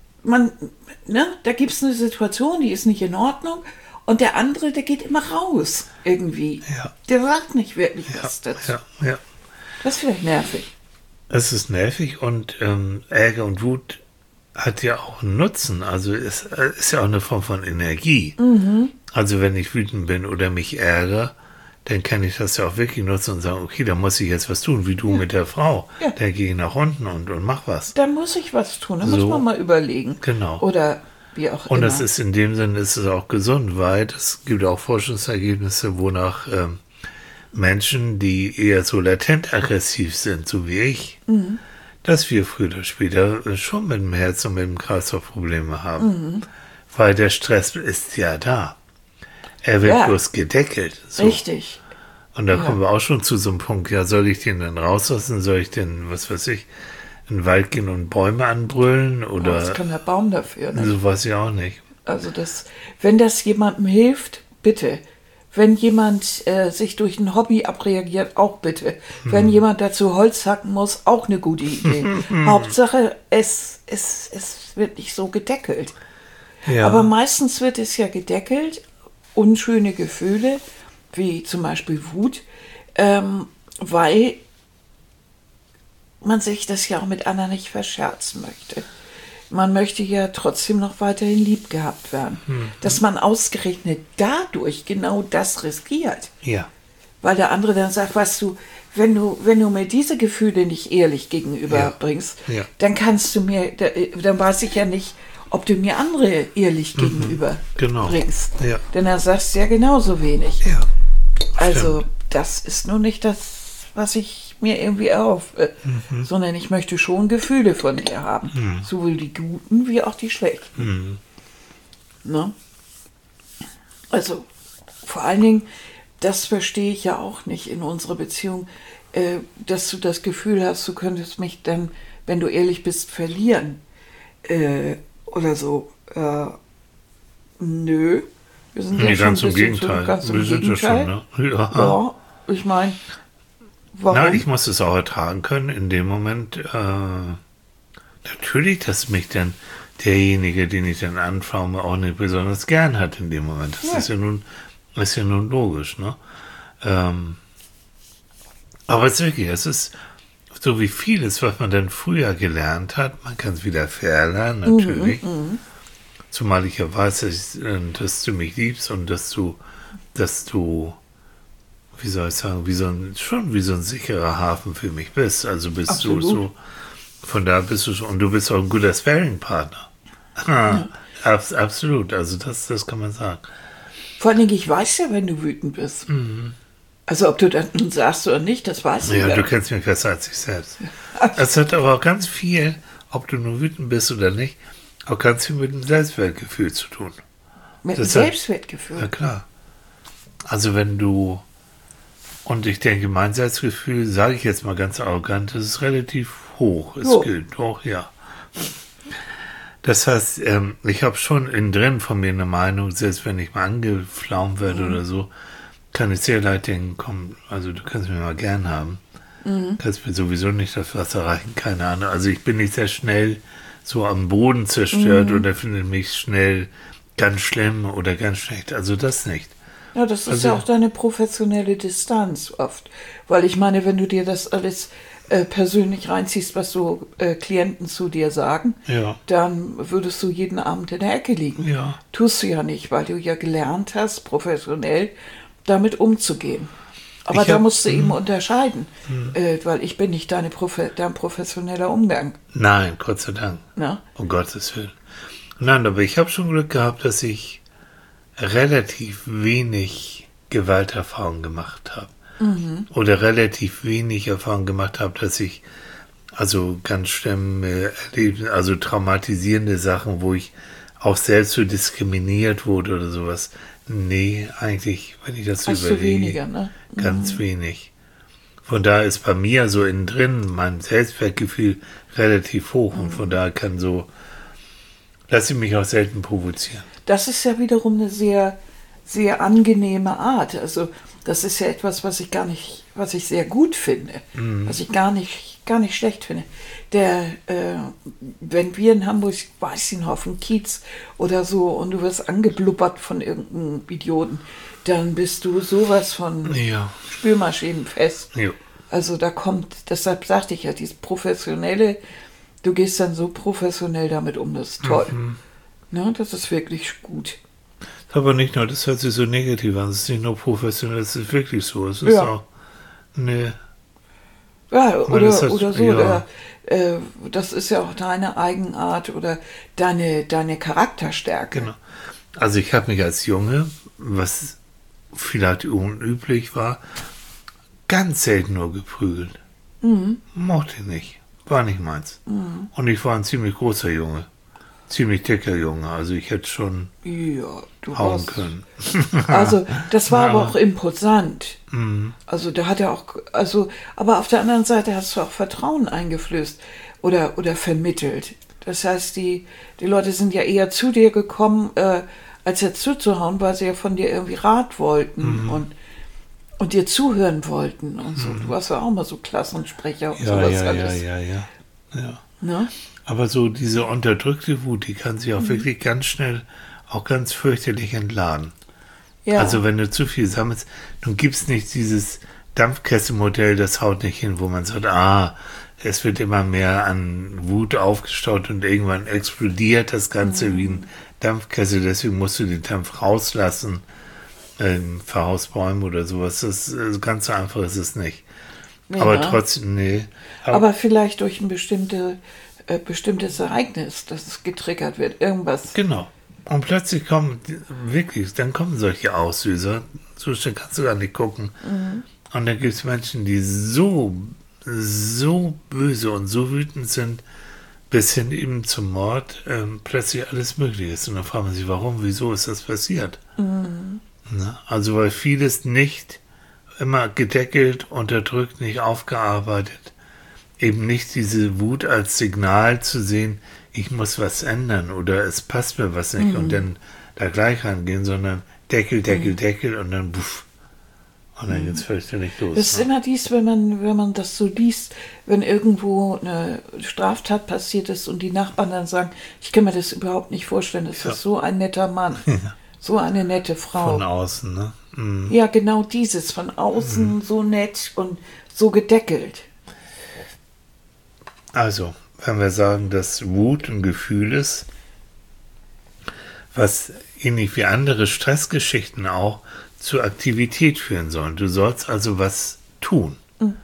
da gibt es eine Situation, die ist nicht in Ordnung und der andere, der geht immer raus irgendwie. Ja. Der sagt nicht wirklich was dazu. Ja. Das ist vielleicht nervig. Es ist nervig und Ärger und Wut hat ja auch einen Nutzen. Also es ist ja auch eine Form von Energie. Also wenn ich wütend bin oder mich ärgere, dann kann ich das ja auch wirklich nutzen und sagen, okay, da muss ich jetzt was tun, wie du mit der Frau. Ja. Da gehe ich nach unten und mach was. Da muss ich was tun, da muss So. man mal überlegen. Genau. Oder wie auch Und immer. das ist in dem Sinne ist es auch gesund, weil es gibt auch Forschungsergebnisse, wonach Menschen, die eher so latent aggressiv sind, so wie ich, dass wir früher oder später schon mit dem Herz und mit dem Kreislauf Probleme haben. Weil der Stress ist ja da. Er wird Ja. bloß gedeckelt. So. Richtig. Und da kommen wir auch schon zu so einem Punkt, ja, soll ich den dann rauslassen? Soll ich denn, was weiß ich, in den Wald gehen und Bäume anbrüllen? Oder Das kann der Baum dafür. Ne? so weiß ich auch nicht. Also wenn das jemandem hilft, bitte. Wenn jemand sich durch ein Hobby abreagiert, auch bitte. Wenn jemand dazu Holz hacken muss, auch eine gute Idee. Hauptsache, es wird nicht so gedeckelt. Ja. Aber meistens wird es ja gedeckelt, unschöne Gefühle, wie zum Beispiel Wut, weil man sich das ja auch mit anderen nicht verscherzen möchte. Man möchte ja trotzdem noch weiterhin lieb gehabt werden. Dass man ausgerechnet dadurch genau das riskiert. Ja. Weil der andere dann sagt, weißt du, wenn du mir diese Gefühle nicht ehrlich gegenüberbringst, Ja. dann kannst du mir, dann weiß ich ja nicht, ob du mir andere ehrlich gegenüber Genau. bringst. Ja. Denn er sagst ja genauso wenig. Ja. Also das ist nur nicht das, was ich mir irgendwie erhoffe, sondern ich möchte schon Gefühle von dir haben. Sowohl die guten wie auch die schlechten. Ne? Also vor allen Dingen, das verstehe ich ja auch nicht in unserer Beziehung, dass du das Gefühl hast, du könntest mich dann wenn du ehrlich bist, verlieren oder so. Nö. Wir sind ja schon ganz ein im bisschen Gegenteil. ganz im Wir sind ja Gegenteil. schon, ne? Ja. Ja, ich meine, warum? Na, ich muss es auch ertragen können in dem Moment. Natürlich, dass mich dann derjenige, den ich dann anfrage, auch nicht besonders gern hat in dem Moment. Das ist ja nun logisch, ne? Aber es ist wirklich, es ist so wie vieles, was man dann früher gelernt hat, man kann es wieder verlernen, natürlich. Zumal ich ja weiß, dass du mich liebst und dass du, wie soll ich sagen, wie so ein sicherer Hafen für mich bist. Also bist Absolut. du so, von da bist du schon, und du bist auch ein guter Sparring-Partner. Absolut, also das kann man sagen. Vor allen Dingen, ich weiß ja, wenn du wütend bist. Also ob du das nun sagst oder nicht, das weiß ich Ja, ja. du kennst mich besser als ich selbst. Es hat aber auch ganz viel, ob du nur wütend bist oder nicht, auch ganz viel mit dem Selbstwertgefühl zu tun. Mit dem das hat- Selbstwertgefühl. Ja, klar. Also wenn du, und ich denke, mein Selbstgefühl, sage ich jetzt mal ganz arrogant, das ist relativ hoch. Es Jo. gilt doch, ja. Das heißt, ich habe schon innen drin von mir eine Meinung, selbst wenn ich mal angeflaumt werde oder so, kann ich sehr leicht denken, komm, also du kannst mich mal gern haben. Kannst mir sowieso nicht das Wasser reichen, keine Ahnung. Also ich bin nicht sehr schnell so am Boden zerstört oder finde mich schnell ganz schlimm oder ganz schlecht. Also das nicht. Ja, das ist Also- ja auch deine professionelle Distanz oft. Weil ich meine, wenn du dir das alles persönlich reinziehst, was so Klienten zu dir sagen, Ja. dann würdest du jeden Abend in der Ecke liegen. Ja. Tust du ja nicht, weil du ja gelernt hast, professionell damit umzugehen. Aber Ich da hab- musst du eben unterscheiden, weil ich bin nicht dein professioneller Umgang. Nein, Gott sei Dank. Ne? Um Gottes Willen. Nein, aber ich habe schon Glück gehabt, dass ich relativ wenig Gewalterfahrung gemacht habe. Oder relativ wenig Erfahrung gemacht habe, dass ich also ganz schlimme Erlebnisse, also traumatisierende Sachen, wo ich auch selbst so diskriminiert wurde oder sowas. Nee, eigentlich, wenn ich das so Hast du überlege, weniger, ne? ganz wenig. Von daher ist bei mir so innen drin mein Selbstwertgefühl relativ hoch und von daher kann so, lasse ich mich auch selten provozieren. Das ist ja wiederum eine sehr, sehr angenehme Art. Also das ist ja etwas, was ich sehr gut finde, was ich gar nicht schlecht finde. Wenn wir in Hamburg, weiß ich noch, auf dem Kiez oder so und du wirst angeblubbert von irgendeinem Idioten, dann bist du sowas von Ja. spülmaschinenfest. Jo. Also da kommt, deshalb sagte ich ja, dieses Professionelle, du gehst dann so professionell damit um, das ist toll. Ne, das ist wirklich gut. Aber nicht nur, das hört sich so negativ an, es ist nicht nur professionell, es ist wirklich so. Es ist Ja. auch, ne, Ja, Weil das heißt, oder so. ja. Oder, das ist ja auch deine Eigenart oder deine Charakterstärke. genau. Also ich habe mich als Junge, was vielleicht unüblich war, ganz selten nur geprügelt. Mochte ich nicht. War nicht meins. Und ich war ein ziemlich großer Junge. Ziemlich dicker Junge. Also ich hätte schon Ja, du hauen warst. können. Also, das war aber Ja. auch imposant. Also, da hat er auch, aber auf der anderen Seite hast du auch Vertrauen eingeflößt oder vermittelt. Das heißt, die Leute sind ja eher zu dir gekommen, als jetzt zuzuhauen, weil sie ja von dir irgendwie Rat wollten und dir zuhören wollten und so. Du warst ja auch mal so Klassensprecher und sowas alles. ja. Ne? Aber so diese unterdrückte Wut, die kann sich auch wirklich ganz schnell, auch ganz fürchterlich entladen. Ja. Also wenn du zu viel sammelst, du gibst nicht dieses Dampfkesselmodell, das haut nicht hin, wo man sagt, es wird immer mehr an Wut aufgestaut und irgendwann explodiert das Ganze wie ein Dampfkessel, deswegen musst du den Dampf rauslassen, verhaust Bäume oder sowas. Das ganz so einfach ist es nicht. Ja. Aber trotzdem, nee. Aber vielleicht durch ein bestimmtes Ereignis, dass es getriggert wird, irgendwas. Genau. Und plötzlich dann kommen solche Auslöser, so schnell kannst du gar nicht gucken. Und dann gibt es Menschen, die so böse und so wütend sind, bis hin eben zum Mord, plötzlich alles möglich ist. Und dann fragt man sich, warum, wieso ist das passiert? Na, also weil vieles nicht immer gedeckelt, unterdrückt, nicht aufgearbeitet, eben nicht diese Wut als Signal zu sehen, ich muss was ändern oder es passt mir was nicht und dann da gleich rangehen, sondern Deckel, Deckel, Deckel und dann buff. Und dann geht's fürchterlich los. Das ist immer dies, wenn man das so liest, wenn irgendwo eine Straftat passiert ist und die Nachbarn dann sagen, ich kann mir das überhaupt nicht vorstellen, das ist so ein netter Mann, so eine nette Frau. Von außen, ne? Mhm. Ja, genau dieses, von außen so nett und so gedeckelt. Also, wenn wir sagen, dass Wut ein Gefühl ist, was ähnlich wie andere Stressgeschichten auch zur Aktivität führen sollen. Du sollst also was tun.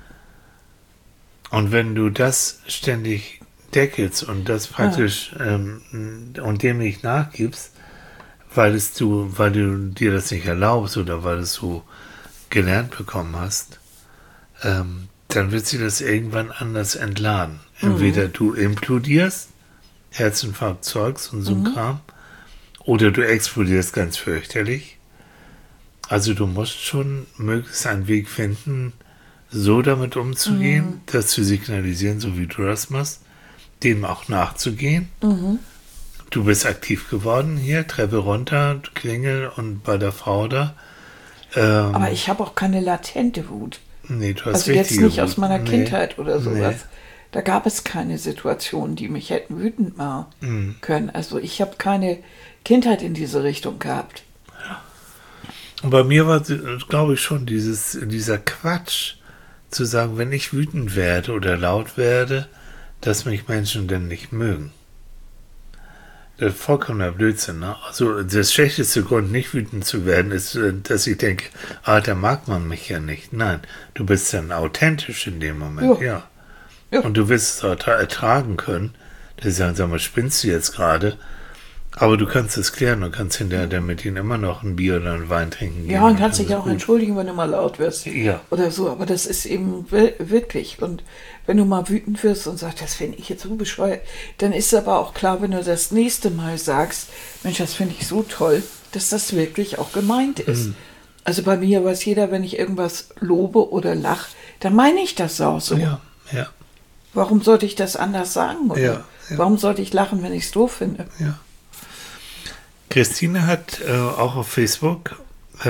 Und wenn du das ständig deckelst und das praktisch und dem nicht nachgibst, weil du dir das nicht erlaubst oder weil du es so gelernt bekommen hast, dann wird sie das irgendwann anders entladen. Entweder du implodierst, Herzinfarkt, Zeugs und so ein Kram, oder du explodierst ganz fürchterlich. Also du musst schon möglichst einen Weg finden, so damit umzugehen, das zu signalisieren, so wie du das machst, dem auch nachzugehen. Du bist aktiv geworden hier, Treppe runter, Klingel und bei der Frau da. Aber ich habe auch keine latente Wut. Nee, du hast Also jetzt richtige nicht Wut. aus meiner Kindheit oder sowas. Nee. Da gab es keine Situationen, die mich hätten wütend machen können. Also ich habe keine Kindheit in diese Richtung gehabt. Und bei mir war, glaube ich, schon dieser Quatsch, zu sagen, wenn ich wütend werde oder laut werde, dass mich Menschen denn nicht mögen. Das ist vollkommener Blödsinn. Ne? Also das schlechteste Grund, nicht wütend zu werden, ist, dass ich denke, da mag man mich ja nicht. Nein, du bist dann authentisch in dem Moment, ja. Und du wirst es auch ertragen können. Das ist ja, sag mal, spinnst du jetzt gerade? Aber du kannst es klären und kannst hinterher dann mit ihnen immer noch ein Bier oder einen Wein trinken. Ja, und kannst dich auch entschuldigen, wenn du mal laut wirst. Ja. Oder so, aber das ist eben wirklich. Und wenn du mal wütend wirst und sagst, das finde ich jetzt so bescheuert, dann ist aber auch klar, wenn du das nächste Mal sagst, Mensch, das finde ich so toll, dass das wirklich auch gemeint ist. Also bei mir weiß jeder, wenn ich irgendwas lobe oder lache, dann meine ich das auch so. Ja, ja. Warum sollte ich das anders sagen? Oder Ja. warum sollte ich lachen, wenn ich es doof finde? Ja. Christine hat auch auf Facebook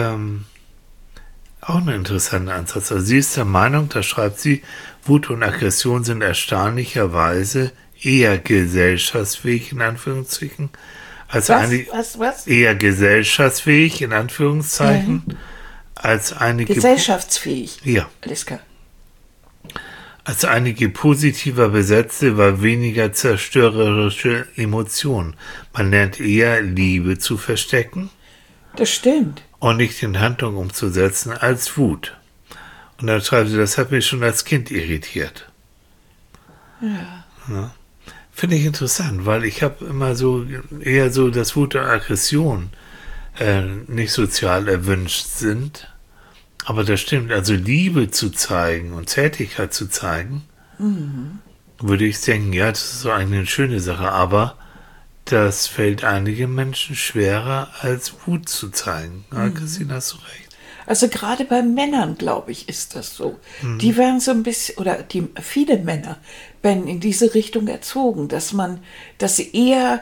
auch einen interessanten Ansatz. Also sie ist der Meinung, da schreibt sie, Wut und Aggression sind erstaunlicherweise eher gesellschaftsfähig, in Anführungszeichen, als eher gesellschaftsfähig, in Anführungszeichen, als einige... Gesellschaftsfähig. Ja. Alles klar. Als einige positiver besetzte, war weniger zerstörerische Emotionen. Man lernt eher Liebe zu verstecken Das stimmt. und nicht in Handlung umzusetzen als Wut. Und dann schreibt sie, das hat mich schon als Kind irritiert. Ja. Finde ich interessant, weil ich habe immer so eher so, dass Wut und Aggression nicht sozial erwünscht sind. Aber das stimmt, also Liebe zu zeigen und Zärtlichkeit zu zeigen, würde ich denken, ja, das ist so eine schöne Sache, aber das fällt einigen Menschen schwerer, als Wut zu zeigen. Ja, Christine, hast du recht. Also gerade bei Männern, glaube ich, ist das so. Die werden so ein bisschen, oder viele Männer werden in diese Richtung erzogen, dass sie eher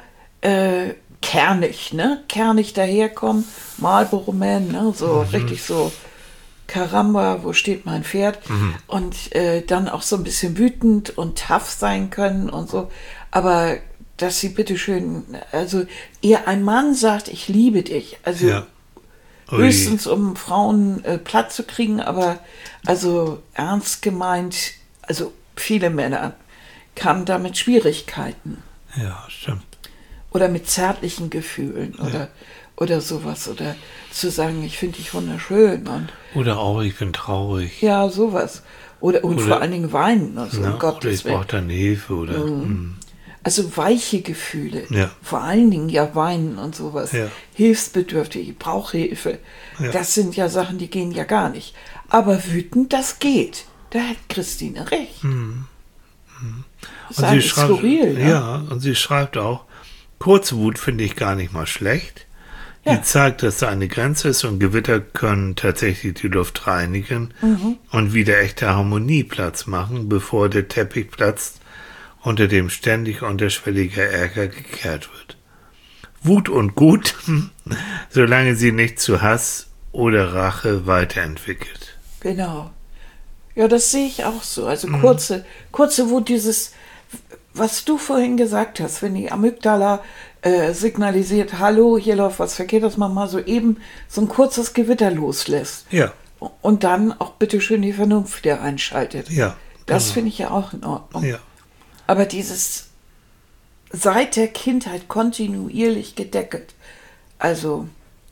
kernig daherkommen, Marlboro Man, ne, so richtig so, Caramba, wo steht mein Pferd? Und dann auch so ein bisschen wütend und tough sein können und so. Aber dass sie bitteschön, also eher ein Mann sagt, ich liebe dich. Also Ja. höchstens, um Frauen platt zu kriegen, aber also ernst gemeint, also viele Männer kamen da mit Schwierigkeiten. Ja, stimmt. Oder mit zärtlichen Gefühlen oder sowas. Oder zu sagen, ich finde dich wunderschön. Und Oder auch, ich bin traurig. ja, sowas. Und vor allen Dingen weinen. Also, Ne? um Oder Gottes ich brauche Willen. dann Hilfe. Oder, Also weiche Gefühle. Ja. Vor allen Dingen ja weinen und sowas. Ja. Hilfsbedürftig, ich brauche Hilfe. Ja. Das sind ja Sachen, die gehen ja gar nicht. Aber wütend, das geht. Da hat Christine recht. Das ist Und eigentlich skurril. Ne? ja, und sie schreibt auch, kurze Wut finde ich gar nicht mal schlecht. Die zeigt, dass da eine Grenze ist und Gewitter können tatsächlich die Luft reinigen und wieder echte Harmonie Platz machen, bevor der Teppich platzt, unter dem ständig unterschwelliger Ärger gekehrt wird. Wut und gut, solange sie nicht zu Hass oder Rache weiterentwickelt. Genau. Ja, das sehe ich auch so. Also kurze Wut, dieses, was du vorhin gesagt hast, wenn die Amygdala signalisiert, hallo, hier läuft was verkehrt, dass man mal so eben so ein kurzes Gewitter loslässt. Ja. Und dann auch bitteschön die Vernunft wieder einschaltet. Ja. Das genau. finde ich ja auch in Ordnung. Ja. Aber dieses seit der Kindheit kontinuierlich gedeckelt. Also,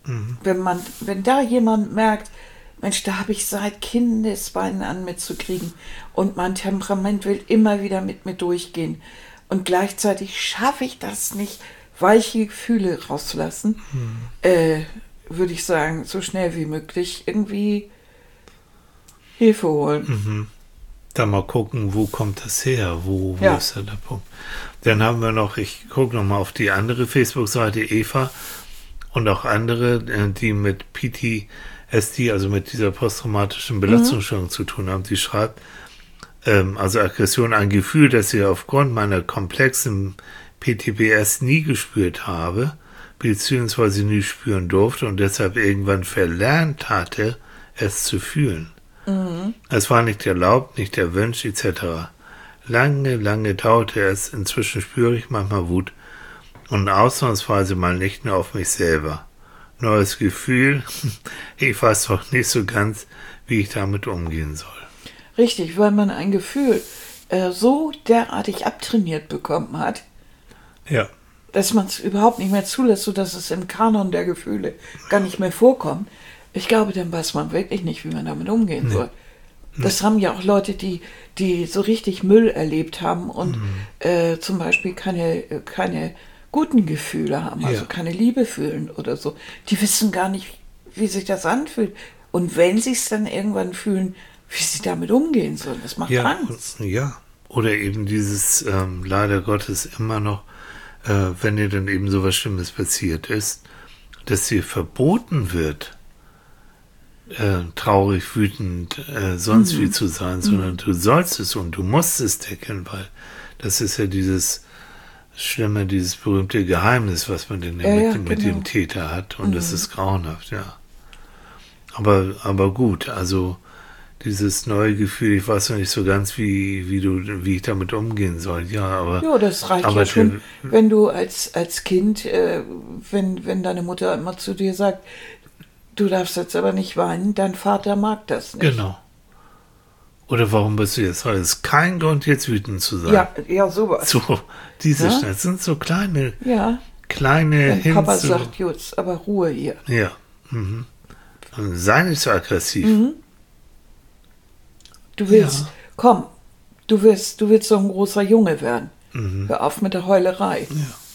wenn da jemand merkt, Mensch, da habe ich seit Kindesbeinen an mitzukriegen und mein Temperament will immer wieder mit mir durchgehen und gleichzeitig schaffe ich das nicht, weiche Gefühle rauszulassen, würde ich sagen, so schnell wie möglich irgendwie Hilfe holen. Da mal gucken, wo kommt das her, wo Ja. ist da der Punkt. Dann haben wir noch, ich gucke noch mal auf die andere Facebook-Seite, Eva, und auch andere, die mit PTSD, also mit dieser posttraumatischen Belastungsstörung zu tun haben. Sie schreibt, also Aggression, ein Gefühl, das sie aufgrund meiner komplexen PTBS nie gespürt habe, beziehungsweise nie spüren durfte und deshalb irgendwann verlernt hatte, es zu fühlen. Es war nicht erlaubt, nicht erwünscht, etc. Lange dauerte es, inzwischen spüre ich manchmal Wut und ausnahmsweise mal nicht nur auf mich selber. Neues Gefühl, ich weiß doch nicht so ganz, wie ich damit umgehen soll. Richtig, weil man ein Gefühl so derartig abtrainiert bekommen hat, Ja, dass man es überhaupt nicht mehr zulässt, sodass es im Kanon der Gefühle gar nicht mehr vorkommt. Ich glaube, dann weiß man wirklich nicht, wie man damit umgehen soll. Das haben ja auch Leute, die so richtig Müll erlebt haben und zum Beispiel keine guten Gefühle haben, also Ja. keine Liebe fühlen oder so. Die wissen gar nicht, wie sich das anfühlt. Und wenn sie es dann irgendwann fühlen, wie sie damit umgehen sollen. Das macht ja, Angst. ja. Oder eben dieses, leider Gottes immer noch, wenn dir dann eben so was Schlimmes passiert ist, dass dir verboten wird, traurig, wütend, sonst wie zu sein, sondern du sollst es und du musst es decken, weil das ist ja dieses Schlimme, dieses berühmte Geheimnis, was man denn mit genau. dem Täter hat und das ist grauenhaft, ja. Aber gut, also dieses neue Gefühl, ich weiß noch nicht so ganz, wie ich damit umgehen soll, ja, aber... Ja, das reicht aber ja schon, wenn du als Kind, wenn deine Mutter immer zu dir sagt, du darfst jetzt aber nicht weinen, dein Vater mag das nicht. Genau. Oder warum bist du jetzt heute? Es ist kein Grund, jetzt wütend zu sein. Ja, sowas. So, diese Ja? das sind so kleine Ja, wenn Papa Hints. sagt, jetzt aber Ruhe hier. Ja. Mhm. Und sei nicht so aggressiv. Du willst, komm, du willst so ein großer Junge werden. Mhm. Hör auf mit der Heulerei.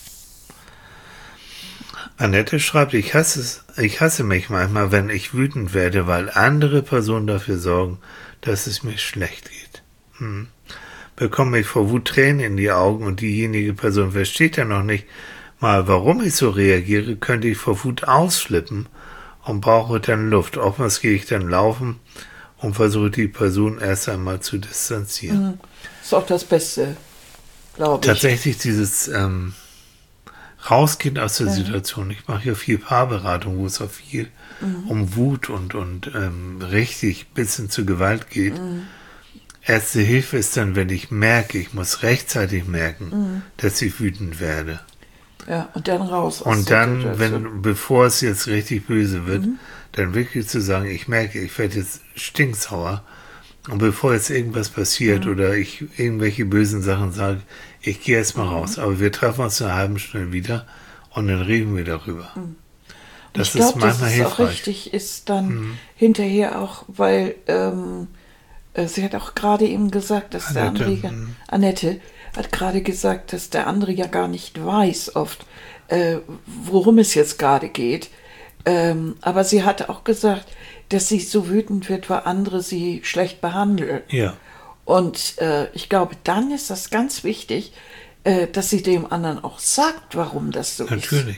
Annette schreibt, ich hasse mich manchmal, wenn ich wütend werde, weil andere Personen dafür sorgen, dass es mir schlecht geht. Bekomme ich vor Wut Tränen in die Augen und diejenige Person versteht ja noch nicht mal, warum ich so reagiere, könnte ich vor Wut ausflippen und brauche dann Luft. Oftmals gehe ich dann laufen und versuche die Person erst einmal zu distanzieren. Ist auch das Beste, glaube ich. Tatsächlich dieses Rausgehen aus der Situation. Ich mache ja viel Paarberatung, wo es auch viel um Wut und richtig bis hin zur Gewalt geht. Erste Hilfe ist dann, wenn ich merke, ich muss rechtzeitig merken, dass ich wütend werde. Ja, und dann raus. Und dann, bevor es jetzt richtig böse wird, dann wirklich zu sagen, ich merke, ich werde jetzt stinksauer. Und bevor jetzt irgendwas passiert oder ich irgendwelche bösen Sachen sage, ich gehe jetzt mal raus. Aber wir treffen uns in einer halben Stunde wieder und dann reden wir darüber. Das ich glaube, ist manchmal dass es auch hilfreich. richtig ist dann hinterher auch, weil sie hat auch gerade eben gesagt, dass Annette, der andere, Annette hat gerade gesagt, dass der andere ja gar nicht weiß oft, worum es jetzt gerade geht. Aber sie hat auch gesagt, dass sie so wütend wird, weil andere sie schlecht behandeln. Ja, Und ich glaube, dann ist das ganz wichtig, dass sie dem anderen auch sagt, warum das so ist. natürlich.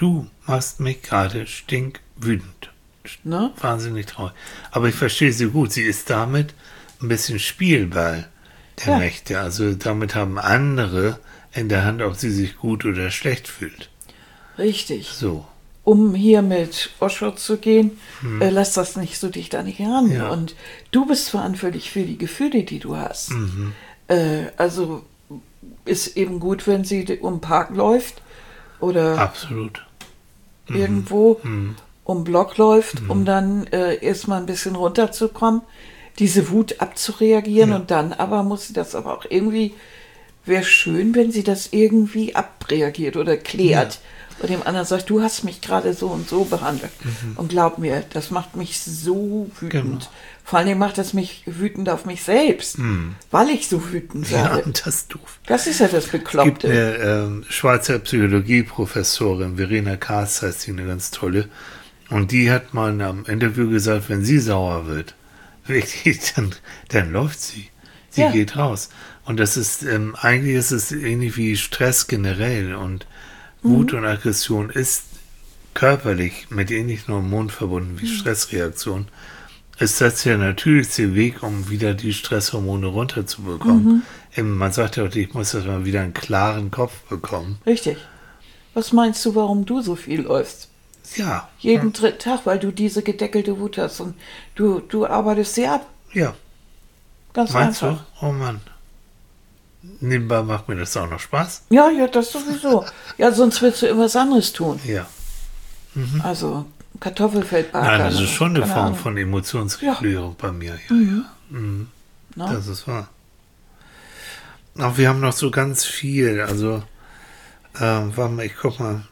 du machst mich gerade stinkwütend. Ne? Wahnsinnig traurig. Aber ich verstehe sie gut. Sie ist damit ein bisschen Spielball der Ja. Mächte. Also damit haben andere in der Hand, ob sie sich gut oder schlecht fühlt. Richtig. So. Um hier mit Osho zu gehen, lass das nicht so dicht an dich ran. Ja. Und du bist verantwortlich für die Gefühle, die du hast. Also ist eben gut, wenn sie um den Park läuft oder Absolut. irgendwo um den Block läuft, um dann erstmal ein bisschen runterzukommen, diese Wut abzureagieren Ja. und dann aber muss sie das aber auch irgendwie, wäre schön, wenn sie das irgendwie abreagiert oder klärt. Und dem anderen sagt, du hast mich gerade so und so behandelt. Und glaub mir, das macht mich so wütend. Genau. Vor allem macht es mich wütend auf mich selbst, weil ich so wütend Ja, werde. das ist doof. Das ist ja das Es gibt Bekloppte. eine Schweizer Psychologieprofessorin, Verena Kaas heißt sie, eine ganz tolle. Und die hat mal in einem Interview gesagt, wenn sie sauer wird, wirklich, dann läuft sie. Sie Ja. geht raus. Und das ist, eigentlich ist es ähnlich wie Stress generell. Und Wut und Aggression ist körperlich mit ähnlichen Hormonen verbunden wie Stressreaktion. Ist das der natürlichste Weg, um wieder die Stresshormone runterzubekommen? Man sagt ja auch, ich muss das mal wieder einen klaren Kopf bekommen. Richtig. Was meinst du, warum du so viel läufst? Ja. Jeden dritten Tag, weil du diese gedeckelte Wut hast und du arbeitest sie ab. Ja. Ganz Meinst einfach. du? Oh Mann. Nebenbei macht mir das auch noch Spaß. Ja, das sowieso. Ja, sonst würdest du irgendwas anderes tun. Ja. Also Kartoffelfeld backen. Nein, das ist schon eine keine Form Ahnung. von Emotionsregulierung bei mir. Ja. Na? Das ist wahr. Auch wir haben noch so ganz viel. Also, warte mal, ich guck mal.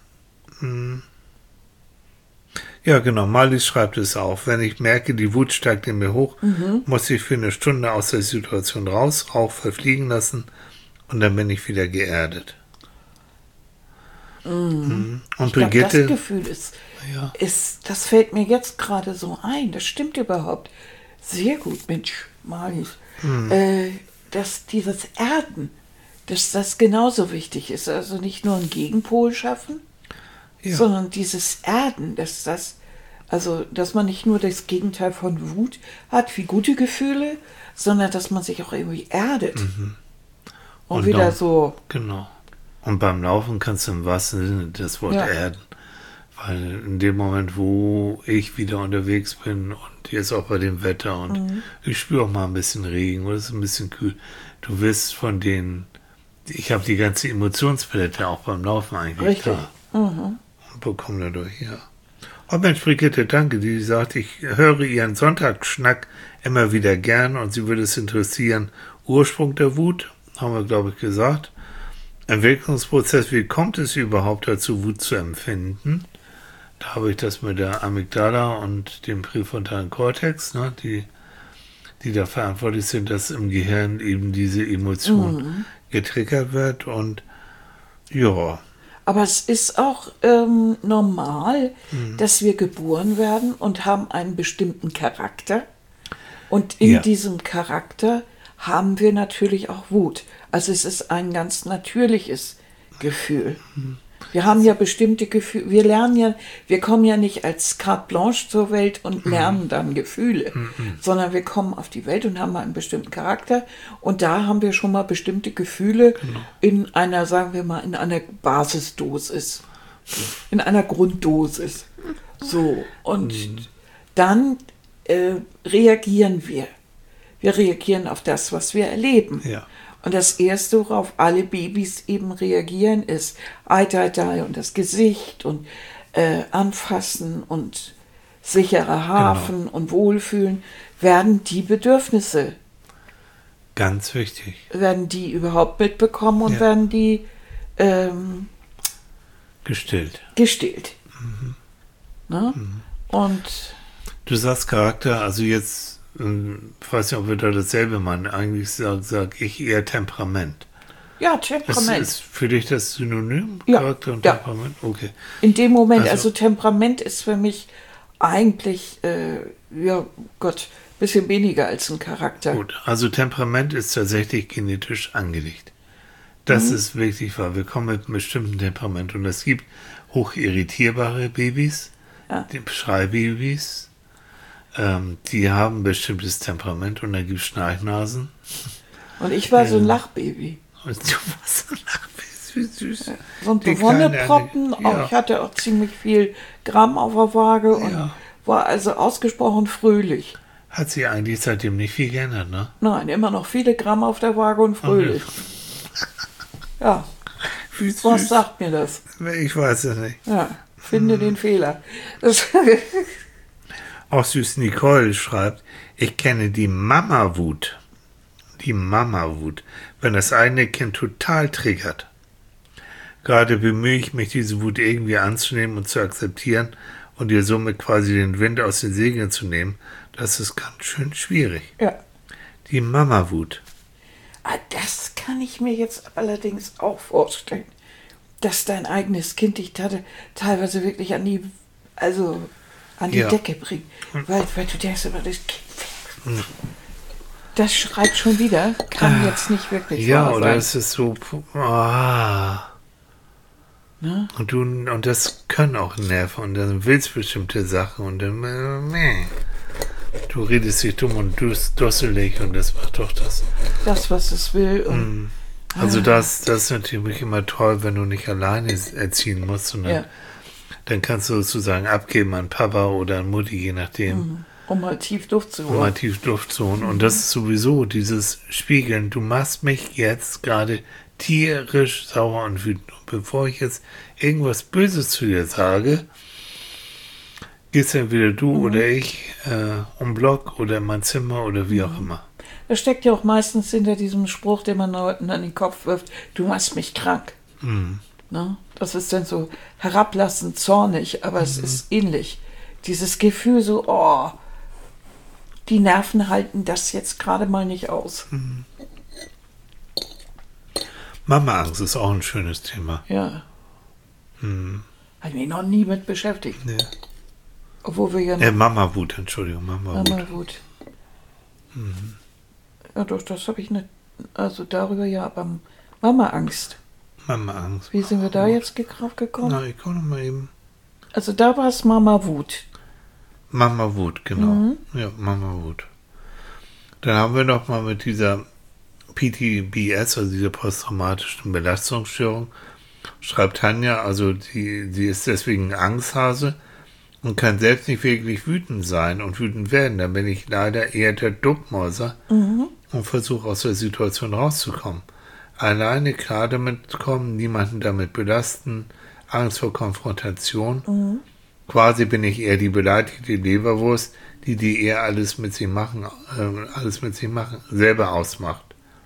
Ja, genau. Marlies schreibt es auf. Wenn ich merke, die Wut steigt in mir hoch, muss ich für eine Stunde aus der Situation raus, Rauch verfliegen lassen und dann bin ich wieder geerdet. Und Ich glaub, Brigitte. das Gefühl Ja. das fällt mir jetzt gerade so ein. Das stimmt überhaupt. Sehr gut, Mensch, Marlies. Dass dieses Erden, dass das genauso wichtig ist. Also nicht nur einen Gegenpol schaffen, Ja. sondern dieses Erden, dass man nicht nur das Gegenteil von Wut hat, wie gute Gefühle, sondern dass man sich auch irgendwie erdet. Und wieder dann- so, Genau. Und beim Laufen kannst du im wahrsten Sinne das Wort Ja. erden. Weil in dem Moment, wo ich wieder unterwegs bin und jetzt auch bei dem Wetter und ich spüre auch mal ein bisschen Regen oder es ist ein bisschen kühl, du wirst von ich habe die ganze Emotionspalette auch beim Laufen eigentlich richtig. da. Und bekomme dadurch, ja. Oh Mensch, Brigitte, danke. Die sagt, ich höre ihren Sonntagsschnack immer wieder gern und sie würde es interessieren. Ursprung der Wut, haben wir, glaube ich, gesagt. Entwicklungsprozess, wie kommt es überhaupt dazu, Wut zu empfinden? Da habe ich das mit der Amygdala und dem präfrontalen Kortex, ne, die da verantwortlich sind, dass im Gehirn eben diese Emotion getriggert wird und ja, Aber es ist auch normal, dass wir geboren werden und haben einen bestimmten Charakter. Und in Ja. diesem Charakter haben wir natürlich auch Wut. Also es ist ein ganz natürliches Gefühl. Wir haben ja bestimmte Gefühle, wir kommen ja nicht als Carte Blanche zur Welt und lernen dann Gefühle, sondern wir kommen auf die Welt und haben einen bestimmten Charakter und da haben wir schon mal bestimmte Gefühle in einer, sagen wir mal, in einer Basisdosis, in einer Grunddosis. So, und dann reagieren wir. Wir reagieren auf das, was wir erleben. ja. Und das Erste, worauf alle Babys eben reagieren, ist Ei, und das Gesicht und Anfassen und sicherer Hafen und Wohlfühlen. Werden die Bedürfnisse, Ganz wichtig. werden die überhaupt mitbekommen und Ja. werden die Gestillt. gestillt? Ne? Und Du sagst Charakter, also jetzt, ich weiß nicht, ob wir da dasselbe meinen, eigentlich sag ich eher Temperament. ja, Ist, Temperament. ist für dich das Synonym? Ja, Charakter und ja. Temperament? Okay. In dem Moment, Also- also Temperament ist für mich eigentlich, ja Gott, bisschen weniger als ein Charakter. Gut, also Temperament ist tatsächlich genetisch angelegt. Das ist wirklich wahr. Wir kommen mit einem bestimmten Temperament und es gibt hochirritierbare Babys, Ja. die Schreibabys, die haben ein bestimmtes Temperament und da gibt es Schnarchnasen. Und ich war so ein Lachbaby. Und du warst so wie süß. So ein Die Wonneproppen. kleine, ja. Ich hatte auch ziemlich viel Gramm auf der Waage und Ja. war also ausgesprochen fröhlich. Hat sich eigentlich seitdem nicht viel geändert, ne? Nein, immer noch viele Gramm auf der Waage und fröhlich. Ja, Wie was süß. sagt mir das? Ich weiß es nicht. Ja, finde den Fehler. Das Auch süß Nicole schreibt, ich kenne die Mama-Wut. Die Mama-Wut, wenn das eigene Kind total triggert. Gerade bemühe ich mich, diese Wut irgendwie anzunehmen und zu akzeptieren und ihr somit quasi den Wind aus den Segeln zu nehmen. Das ist ganz schön schwierig. ja. Die Mama-Wut. Das kann ich mir jetzt allerdings auch vorstellen, dass dein eigenes Kind dich teilweise wirklich an die Ja. Decke bringt. Weil du denkst immer, das Kind, das schreit schon wieder, kann jetzt nicht wirklich Ja, wahr oder sein. es ist so, Ne? und das können auch Nerven und dann willst du bestimmte Sachen und dann, du redest dich dumm und dusselig und das macht doch das. Das, was es will. Und, Also das ist natürlich immer toll, wenn du nicht alleine erziehen musst, sondern ja, dann kannst du sozusagen abgeben an Papa oder an Mutti, je nachdem, um mal tief Luft zu um mal holen. tief Luft zu holen. Und das ist sowieso dieses Spiegeln. Du machst mich jetzt gerade tierisch sauer und wütend. Und bevor ich jetzt irgendwas Böses zu dir sage, gehst entweder du oder ich um Block oder in mein Zimmer oder wie auch immer. Das steckt ja auch meistens hinter diesem Spruch, den man Leuten an den Kopf wirft, du machst mich krank. Ne? Das ist dann so herablassend, zornig, aber es ist ähnlich. Dieses Gefühl so, oh, die Nerven halten das jetzt gerade mal nicht aus. Mama-Angst ist auch ein schönes Thema. Ja. Habe ich mich noch nie mit beschäftigt. Nee. Obwohl wir ja noch Mama-Wut, Entschuldigung, Mama-Wut. Mama-Wut. Ja doch, das habe ich nicht, also darüber ja, aber Mama-Angst. Mama-Angst. Wie sind wir da jetzt drauf gekommen? Na, ich komme noch mal eben. Also da war es Mama-Wut. Mama-Wut, genau. Ja, Mama-Wut. Dann haben wir noch mal mit dieser PTBS, also dieser posttraumatischen Belastungsstörung, schreibt Tanja, also sie ist deswegen ein Angsthase und kann selbst nicht wirklich wütend sein und wütend werden. Dann bin ich leider eher der Duckmäuser und versuche aus der Situation rauszukommen. Alleine klar damit kommen, niemanden damit belasten, Angst vor Konfrontation. Quasi bin ich eher die beleidigte Leberwurst, die eher alles mit sich machen, selber ausmacht.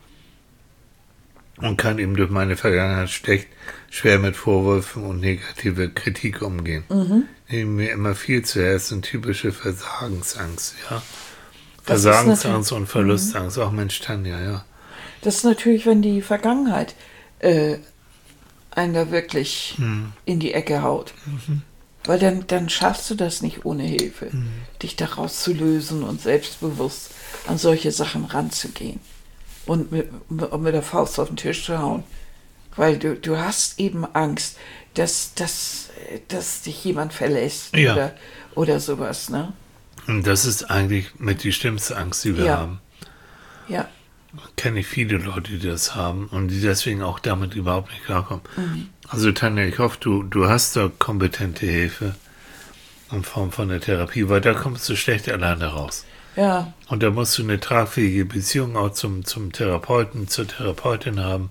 Und kann eben durch meine Vergangenheit schwer mit Vorwürfen und negative Kritik umgehen. Neben mir immer viel zu her ist eine typische Versagensangst, ja. Das ist Versagensangst und Verlustangst, auch Mensch Tanja, ja. Das ist natürlich, wenn die Vergangenheit einen da wirklich in die Ecke haut. Weil dann schaffst du das nicht ohne Hilfe, dich daraus zu lösen und selbstbewusst an solche Sachen ranzugehen und mit der Faust auf den Tisch zu hauen. Weil du hast eben Angst, dass dich jemand verlässt Ja. oder sowas, ne? Und das ist eigentlich mit die schlimmste Angst, die wir Ja. haben. Ja, Kenne ich viele Leute, die das haben und die deswegen auch damit überhaupt nicht klarkommen. Also Tanja, ich hoffe, du hast da kompetente Hilfe in Form von der Therapie, weil da kommst du schlecht alleine raus. ja, Und da musst du eine tragfähige Beziehung auch zum Therapeuten, zur Therapeutin haben,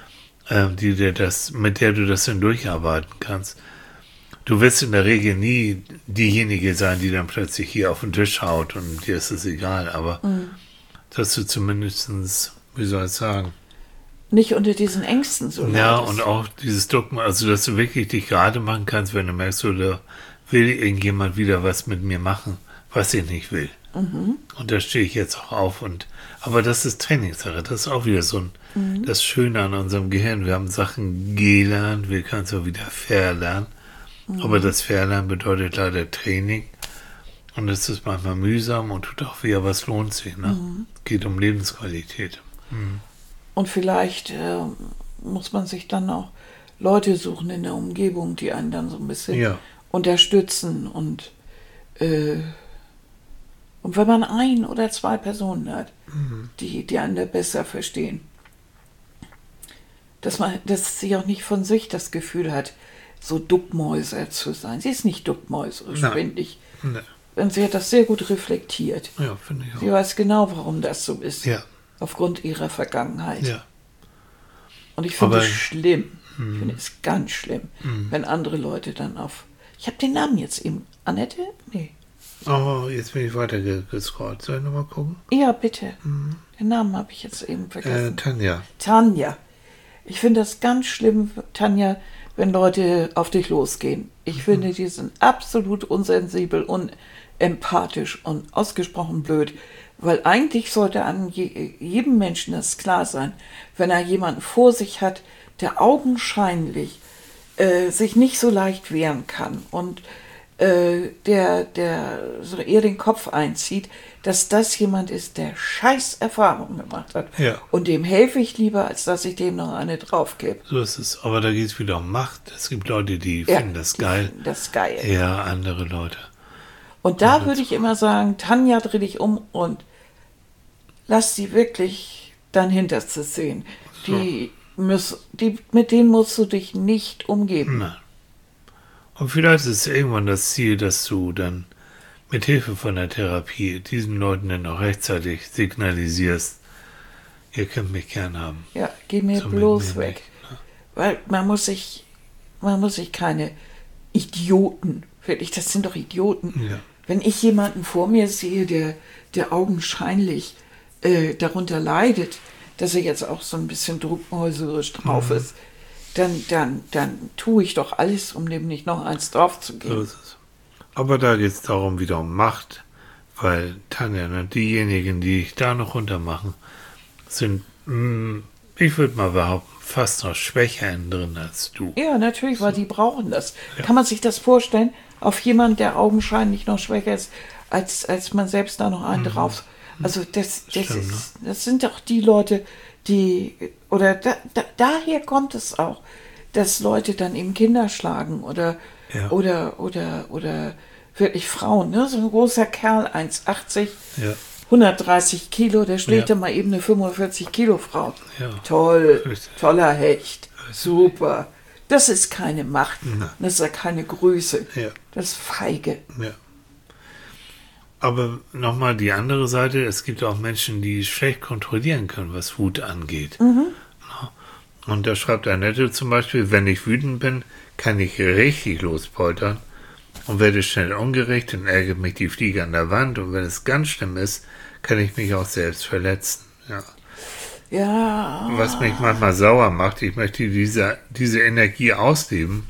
mit der du das dann durcharbeiten kannst. Du wirst in der Regel nie diejenige sein, die dann plötzlich hier auf den Tisch haut und dir ist es egal, aber dass du zumindestens, wie soll ich sagen, nicht unter diesen Ängsten so ja, leidest. und auch dieses Dogma, also dass du wirklich dich gerade machen kannst, wenn du merkst, oder will irgendjemand wieder was mit mir machen, was ich nicht will. Und da stehe ich jetzt auch auf aber das ist Trainingssache, das ist auch wieder so das Schöne an unserem Gehirn. Wir haben Sachen gelernt, wir können es auch wieder verlernen. Aber das Verlernen bedeutet leider Training. Und es ist manchmal mühsam und tut auch weh, aber es lohnt sich. Ne? Geht um Lebensqualität. Und vielleicht muss man sich dann auch Leute suchen in der Umgebung, die einen dann so ein bisschen Ja. unterstützen und wenn man 1 oder 2 Personen hat, die einen da besser verstehen, dass sie auch nicht von sich das Gefühl hat, so Duckmäuser zu sein. Sie ist nicht duckmäuserisch, Nein. finde ich. Nee. Und sie hat das sehr gut reflektiert. Ja, finde ich Sie auch. weiß genau, warum das so ist. Ja. Aufgrund ihrer Vergangenheit. Ja. Und ich finde Aber- es schlimm. Ich finde es ganz schlimm, wenn andere Leute dann auf... Ich habe den Namen jetzt eben. Annette? Nee. Oh, jetzt bin ich weiter gescrollt. Soll ich nochmal gucken? Ja, bitte. Den Namen habe ich jetzt eben vergessen. Tanja. Tanja. Ich finde das ganz schlimm, Tanja, wenn Leute auf dich losgehen. Ich finde, die sind absolut unsensibel, unempathisch und ausgesprochen blöd. Weil eigentlich sollte an jedem Menschen das klar sein, wenn er jemanden vor sich hat, der augenscheinlich sich nicht so leicht wehren kann und der so eher den Kopf einzieht, dass das jemand ist, der scheiß Erfahrungen gemacht hat. Ja. Und dem helfe ich lieber, als dass ich dem noch eine draufgebe. So ist es. Aber da geht es wieder um Macht. Es gibt Leute, die Ja, finden das die geil. finden das geil. Ja, andere Leute. Und da würde ich immer sagen, Tanja, dreh dich um und lass sie wirklich dein Hinterstes sehen. Mit denen musst du dich nicht umgeben. Nein. Und vielleicht ist es irgendwann das Ziel, dass du dann mit Hilfe von der Therapie diesen Leuten dann auch rechtzeitig signalisierst, ihr könnt mich gern haben. Ja, geh mir So mit bloß mir weg. nicht, ne? Weil man muss sich keine Idioten, wirklich, das sind doch Idioten. Ja. Wenn ich jemanden vor mir sehe, der augenscheinlich darunter leidet, dass er jetzt auch so ein bisschen druckmäuserisch drauf ist, dann tue ich doch alles, um dem nicht noch eins drauf zu So geben. ist es. Aber da geht es darum wieder um Macht, weil Tanja, ne, diejenigen, die ich da noch runtermachen, sind, ich würde mal behaupten, fast noch schwächer innen drin als du. Ja, natürlich, weil die brauchen das. Kann man sich das vorstellen, auf jemanden, der augenscheinlich noch schwächer ist, als man selbst da noch einen drauf. Also das sind doch die Leute, daher kommt es auch, dass Leute dann eben Kinder schlagen oder wirklich Frauen, ne? So ein großer Kerl, 1,80, Ja, 130 Kilo, der schlägt Ja. dann mal eben eine 45 Kilo Frau. ja. Toll, Richtig. toller Hecht, super. Das ist keine Macht, Nein. das ist ja keine Größe, Ja. das ist feige. Ja. Aber nochmal die andere Seite, es gibt auch Menschen, die schlecht kontrollieren können, was Wut angeht. Ja. Und da schreibt Annette zum Beispiel, wenn ich wütend bin, kann ich richtig lospoltern und werde schnell ungerecht und ärgert mich die Fliege an der Wand. Und wenn es ganz schlimm ist, kann ich mich auch selbst verletzen. Ja. Ja, Was mich manchmal sauer macht, ich möchte diese Energie ausleben.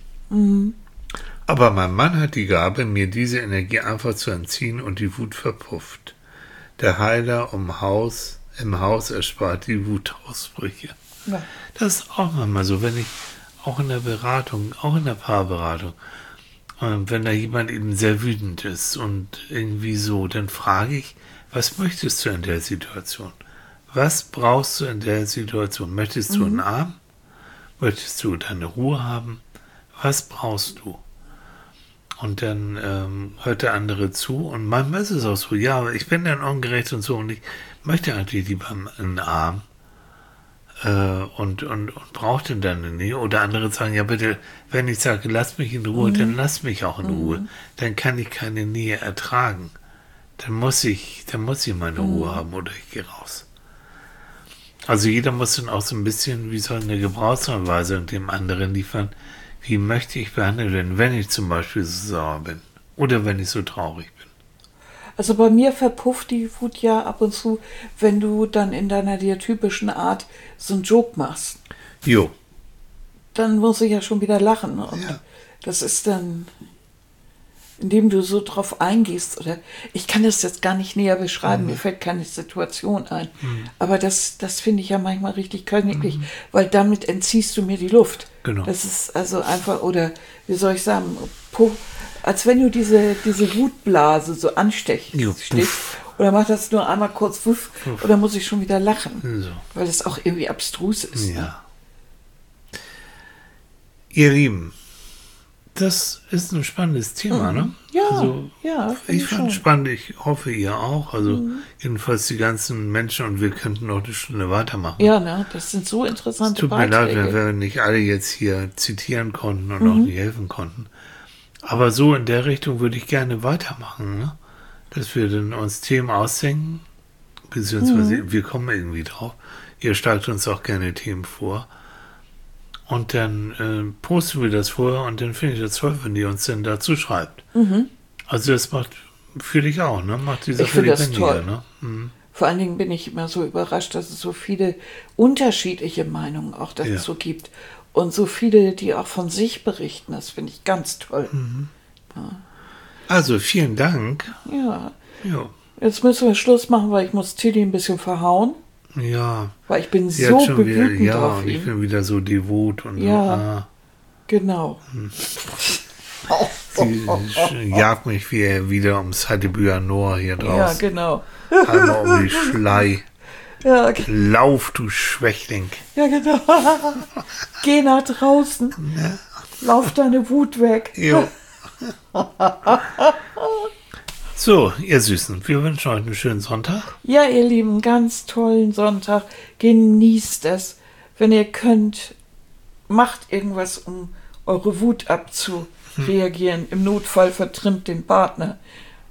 Aber mein Mann hat die Gabe, mir diese Energie einfach zu entziehen und die Wut verpufft. Der Heiler im Haus erspart die Wutausbrüche. ja. Das ist auch manchmal so, wenn ich auch in der Beratung, auch in der Paarberatung, wenn da jemand eben sehr wütend ist und irgendwie so, dann frage ich, was möchtest du in der Situation? Was brauchst du in der Situation? Möchtest du einen Arm? Möchtest du deine Ruhe haben? Was brauchst du? Und dann hört der andere zu und manchmal ist es auch so, ja, aber ich bin dann ungerecht und so und ich möchte eigentlich lieber einen Arm und braucht den dann nicht. Oder andere sagen, ja bitte, wenn ich sage, lass mich in Ruhe, dann lass mich auch in Ruhe. Dann kann ich keine Nähe ertragen. Dann muss ich meine Ruhe haben oder ich gehe raus. Also jeder muss dann auch so ein bisschen wie so eine Gebrauchsanweisung dem anderen liefern, wie möchte ich behandelt werden, wenn ich zum Beispiel so sauer bin oder wenn ich so traurig bin. Also bei mir verpufft die Wut ja ab und zu, wenn du dann in deiner dir typischen Art so einen Joke machst. Jo, Dann muss ich ja schon wieder lachen. Und Ja. das ist dann, indem du so drauf eingehst, oder ich kann das jetzt gar nicht näher beschreiben, mir fällt keine Situation ein. Aber das finde ich ja manchmal richtig königlich, weil damit entziehst du mir die Luft. Genau. Das ist also einfach, oder wie soll ich sagen, als wenn du diese Wutblase so anstechst. Jo, Oder mach das nur einmal kurz, wuff, oder muss ich schon wieder lachen, so. weil das auch irgendwie abstrus ist. Ne? Ja. Ihr Lieben, das ist ein spannendes Thema, ne? Ja, Also, ja, ich fand schon. es spannend, ich hoffe ihr auch. Also jedenfalls die ganzen Menschen und wir könnten noch eine Stunde weitermachen. Ja, ne, das sind so Es interessante tut mir leid, wenn Beiträge. wir nicht alle jetzt hier zitieren konnten und auch nicht helfen konnten. Aber so in der Richtung würde ich gerne weitermachen, ne? Dass wir dann uns Themen ausdenken, beziehungsweise wir kommen irgendwie drauf. Ihr schlagt uns auch gerne Themen vor. Und dann posten wir das vorher und dann finde ich das toll, wenn ihr uns dann dazu schreibt. Also das macht für dich auch, ne? Macht die Sache finde das lebendiger, toll. ne? Mhm. Vor allen Dingen bin ich immer so überrascht, dass es so viele unterschiedliche Meinungen auch dazu Ja. gibt. Und so viele, die auch von sich berichten. Das finde ich ganz toll. Also vielen Dank. Ja, Ja. jetzt müssen wir Schluss machen, weil ich muss Tilly ein bisschen verhauen. Ja. Weil ich bin Sie so hat schon wieder, bewütend ja, auf und ich ihn. bin wieder so devot und Ja. Genau. so. Sie jagt mich wieder ums Hattebüher Noah hier Ja, draus. genau. Einmal um die Schlei. Ja, Lauf, du Schwächling. ja, genau. Geh nach draußen. Lauf deine Wut weg. Jo. So, ihr Süßen, wir wünschen euch einen schönen Sonntag. Ja, ihr Lieben, ganz tollen Sonntag. Genießt es. Wenn ihr könnt, macht irgendwas, um eure Wut abzureagieren. Im Notfall vertrimmt den Partner.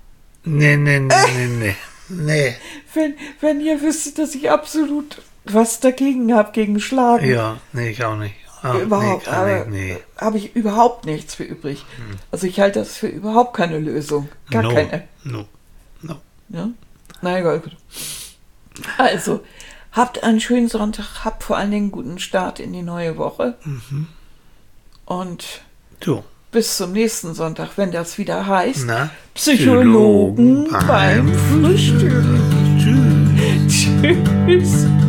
Nee. Wenn ihr wüsstet, dass ich absolut was dagegen habe, gegen Schlagen. Ja, nee, ich auch nicht. Ah, Überhaupt, nee, gar nicht, nee. habe ich überhaupt nichts für übrig. Also ich halte das für überhaupt keine Lösung. Gar No, keine. No. Ja? Na egal, gut. Also, habt einen schönen Sonntag, habt vor allen Dingen einen guten Start in die neue Woche. Und So. bis zum nächsten Sonntag, wenn das wieder heißt, Na, Psychologen beim Frühstück. Tschüss. Tschüss.